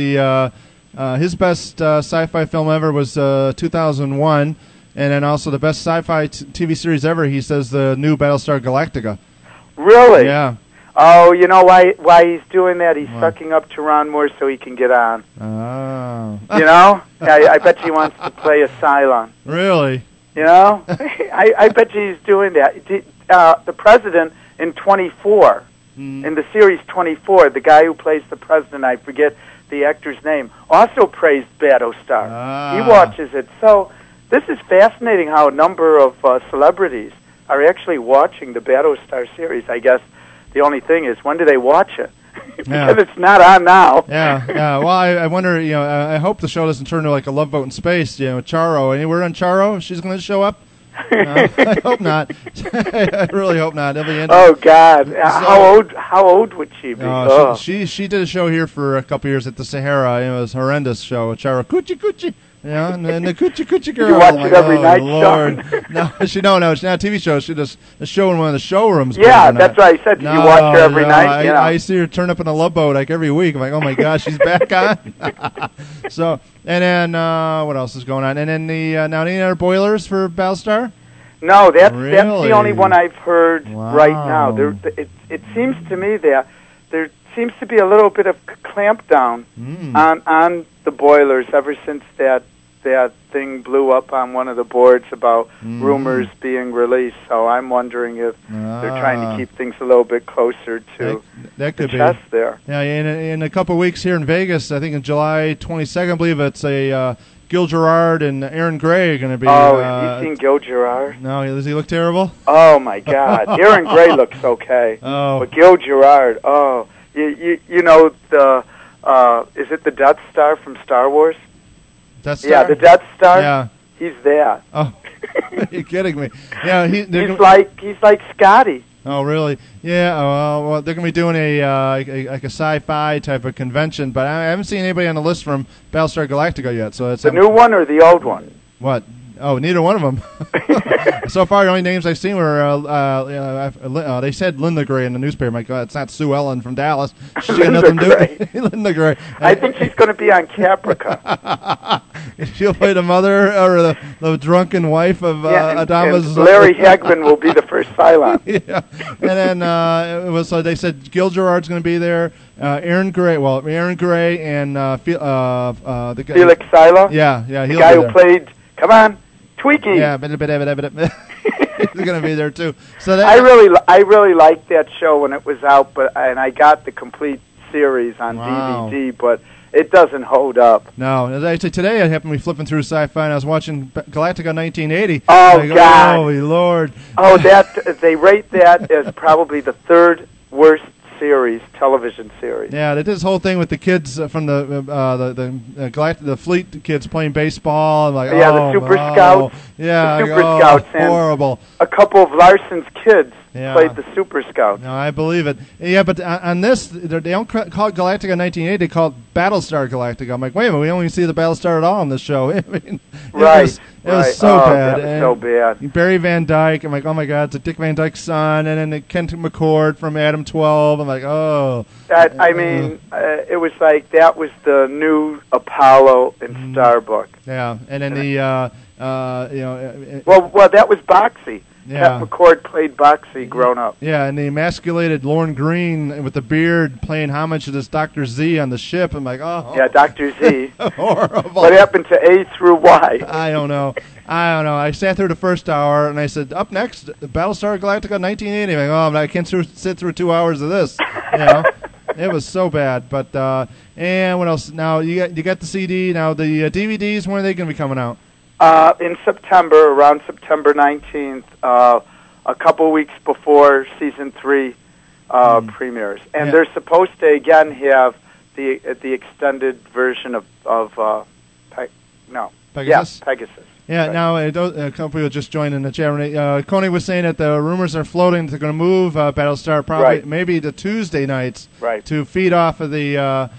his best sci-fi film ever was 2001, and then also the best sci-fi TV series ever, he says, the new Battlestar Galactica. Really? Yeah. Oh, you know why he's doing that? He's sucking up to Ron Moore so he can get on. Oh. You know? I bet he wants to play a Cylon. Really? You know? I bet you he's doing that. The president in 24, in the series 24, the guy who plays the president, I forget the actor's name, also praised Battlestar. He watches it. So this is fascinating how a number of celebrities are actually watching the Battlestar series. I guess the only thing is, when do they watch it? Because it's not on now. Yeah. Well, I wonder, I hope the show doesn't turn into like a Love Boat in Space, Charo. Any word on Charo? She's going to show up? I hope not. I really hope not. Oh God! How old would she be? She did a show here for a couple years at the Sahara. It was a horrendous show. Charo Coochie. And the Coochie Girl. You watch it every night, Lord. No, it's not a TV show. She does a show in one of the showrooms. Yeah, that's what I said. Did you watch her every night? I see her turn up in a Love Boat like every week. I'm like, oh my gosh, she's back on. So, and then what else is going on? And then the now any other boilers for Battlestar? No, that's Really? the only one I've heard Wow. right now. It seems to me that there seems to be a little bit of clamp down on the boilers ever since that thing blew up on one of the boards about rumors being released. So I'm wondering if they're trying to keep things a little bit closer to that could the chest be. there. Yeah, in a couple of weeks here in Vegas, I think in July 22nd, I believe it's a Gil Gerard and Aaron Gray are going to be. Oh, have you seen Gil Gerard? No, does he look terrible? Oh my God, Aaron Gray looks okay. Oh, but Gil Gerard, you know the is it the Death Star from Star Wars? Death Star? Yeah, the Death Star. Yeah, he's that. Oh, are you kidding me? Yeah, he's like Scotty. Oh, really? Yeah. Well, they're going to be doing like a sci-fi type of convention, but I haven't seen anybody on the list from Battlestar Galactica yet. So it's the new one or the old one? What? Oh, neither one of them. So far, the only names I've seen were they said Linda Gray in the newspaper. My God, it's not Sue Ellen from Dallas. She's got nothing to do. Linda Gray. I think she's going to be on Caprica. She'll play the mother or the drunken wife of Adama's. And Larry Hagman will be the first Cylon. Yeah, and then so they said Gil Gerard's going to be there. Aaron Gray. Well, Aaron Gray and the guy, Felix Silo. Yeah, the he'll guy be who there. played. Come on, Tweaky. Yeah, he's going to be there too. So that, I really liked that show when it was out, and I got the complete series on DVD, but it doesn't hold up. No, as I say, today I happened to be flipping through Sci-Fi and I was watching Galactica 1980. Oh like, God! Holy Lord! Oh, they rate that as probably the third worst television series. Yeah, they did this whole thing with the kids from the Fleet kids playing baseball. And like, the Super Scouts. Yeah, the Super Scouts. Horrible. A couple of Larson's kids played the Super Scouts. No, I believe it. Yeah, but on this, they don't call it Galactica 1980. They call it Battlestar Galactica. I'm like, wait a minute, we don't even see the Battlestar at all in this show. I mean, it was so bad. That was so bad. Barry Van Dyke. I'm like, oh my God, it's a Dick Van Dyke's son, and then Kent McCord from Adam 12. I'm like, oh. It was like that was the new Apollo and Starbuck. Yeah, and then well, that was Boxy. Yeah. Kent McCord played Boxy grown up. Yeah, and the emasculated Lorne Green with the beard playing homage to this Dr. Z on the ship. I'm like, oh. Yeah, Dr. Z. Horrible. What happened to A through Y? I don't know. I sat through the first hour, and I said, up next, Battlestar Galactica 1980. I'm like, I can't sit through 2 hours of this. You know? It was so bad. But and what else? Now, you got the CD. Now, the DVDs, when are they going to be coming out? In September, around September 19th, a couple weeks before Season 3 premieres. And they're supposed to, again, have the extended version of Pegasus? Yeah, Pegasus. Yeah, right. Now a couple people just joined in the chat room. Coney was saying that the rumors are floating that they're going to move Battlestar maybe to Tuesday nights to feed off of the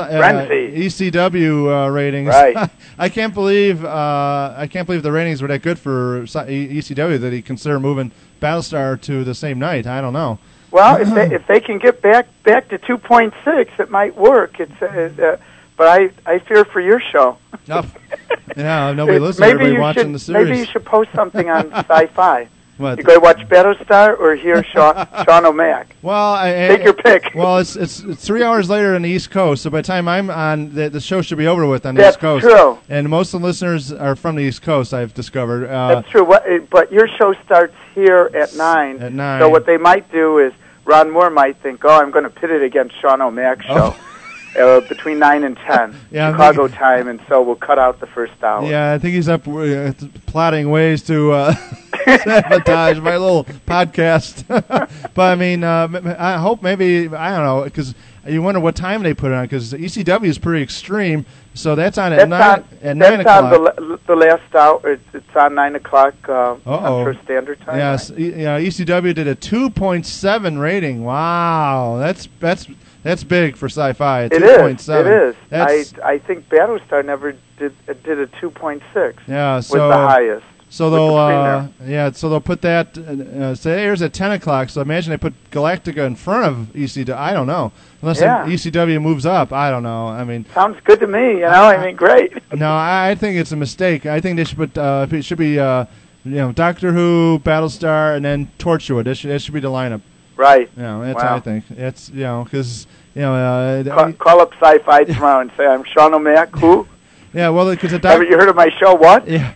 ECW ratings. Right. I can't believe the ratings were that good for ECW that he considered moving Battlestar to the same night. I don't know. Well, if they can get back to 2.6, it might work. But I fear for your show. Yeah, nobody listens. Everybody watching the series. Maybe you should post something on Sci-Fi. What? You going to watch Battlestar or hear Sean O'Mac? Well, take your pick. Well, it's 3 hours later on the East Coast, so by the time I'm on, the show should be over with on the East Coast. That's true. And most of the listeners are from the East Coast, I've discovered. That's true. But your show starts here at 9. At 9. So what they might do is Ron Moore might think, I'm going to pit it against Sean O'Mac's show. Between 9 and 10 Chicago time, and so we'll cut out the first hour. Yeah, I think he's up plotting ways to sabotage my little podcast. But I mean, I hope maybe, I don't know, because you wonder what time they put it on, because ECW is pretty extreme, so that's on at 9 o'clock. On the last hour. It's on 9 o'clock Central Standard Time. Yes, ECW did a 2.7 rating. Wow, that's big for Sci-Fi. It is. It is. I think Battlestar never did a 2.6. Yeah, was the highest. So they'll put that. Say it airs at 10 o'clock. So imagine they put Galactica in front of ECW. I don't know. Unless ECW moves up, I don't know. I mean, sounds good to me. I mean, great. No, I think it's a mistake. I think they should put. It should be Doctor Who, Battlestar, and then Torchwood. That should be the lineup. Right. That's wow. what I think. It's because call up Sci-Fi tomorrow and say I'm Sean O'Mac. Who? Yeah, well, because haven't you heard of my show? What? Yeah.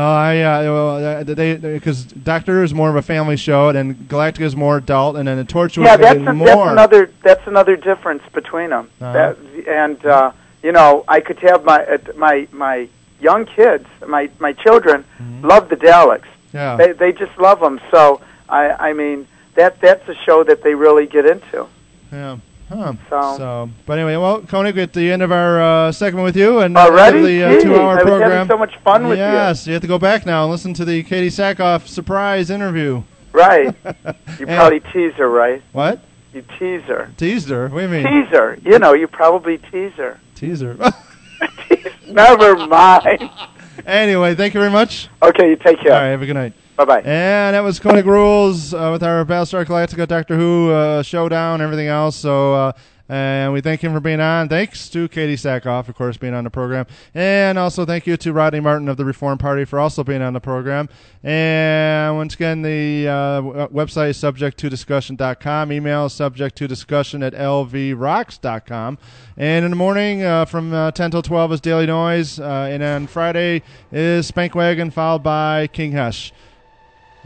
Because Doctor Who is more of a family show, and then Galactica is more adult, and then the Torchwood is more. That's another difference between them. Uh-huh. I could have my young kids, my children, love the Daleks. Yeah. They just love them. So I mean that's a show that they really get into. Yeah. Huh. But anyway, well, Koenig, at the end of our segment with you, and already the 2-hour I program. was having so much fun with you. Yes, you have to go back now and listen to the Katie Sackhoff surprise interview. Right. You probably tease her, right? What? You tease her. Teased her? What do you mean? Tease her. You probably tease her. Tease her. Never mind. Anyway, thank you very much. Okay, you take care. All right, have a good night. Bye-bye. And that was Koenig Rules with our Battlestar Galactica, Doctor Who showdown, everything else. So, and we thank him for being on. Thanks to Katie Sackhoff, of course, being on the program. And also thank you to Rodney Martin of the Reform Party for also being on the program. And once again, the website is subject2discussion.com. Email is subject2discussion@lvrocks.com. And in the morning from 10 till 12 is Daily Noise. And on Friday is Spank Wagon, followed by King Hush.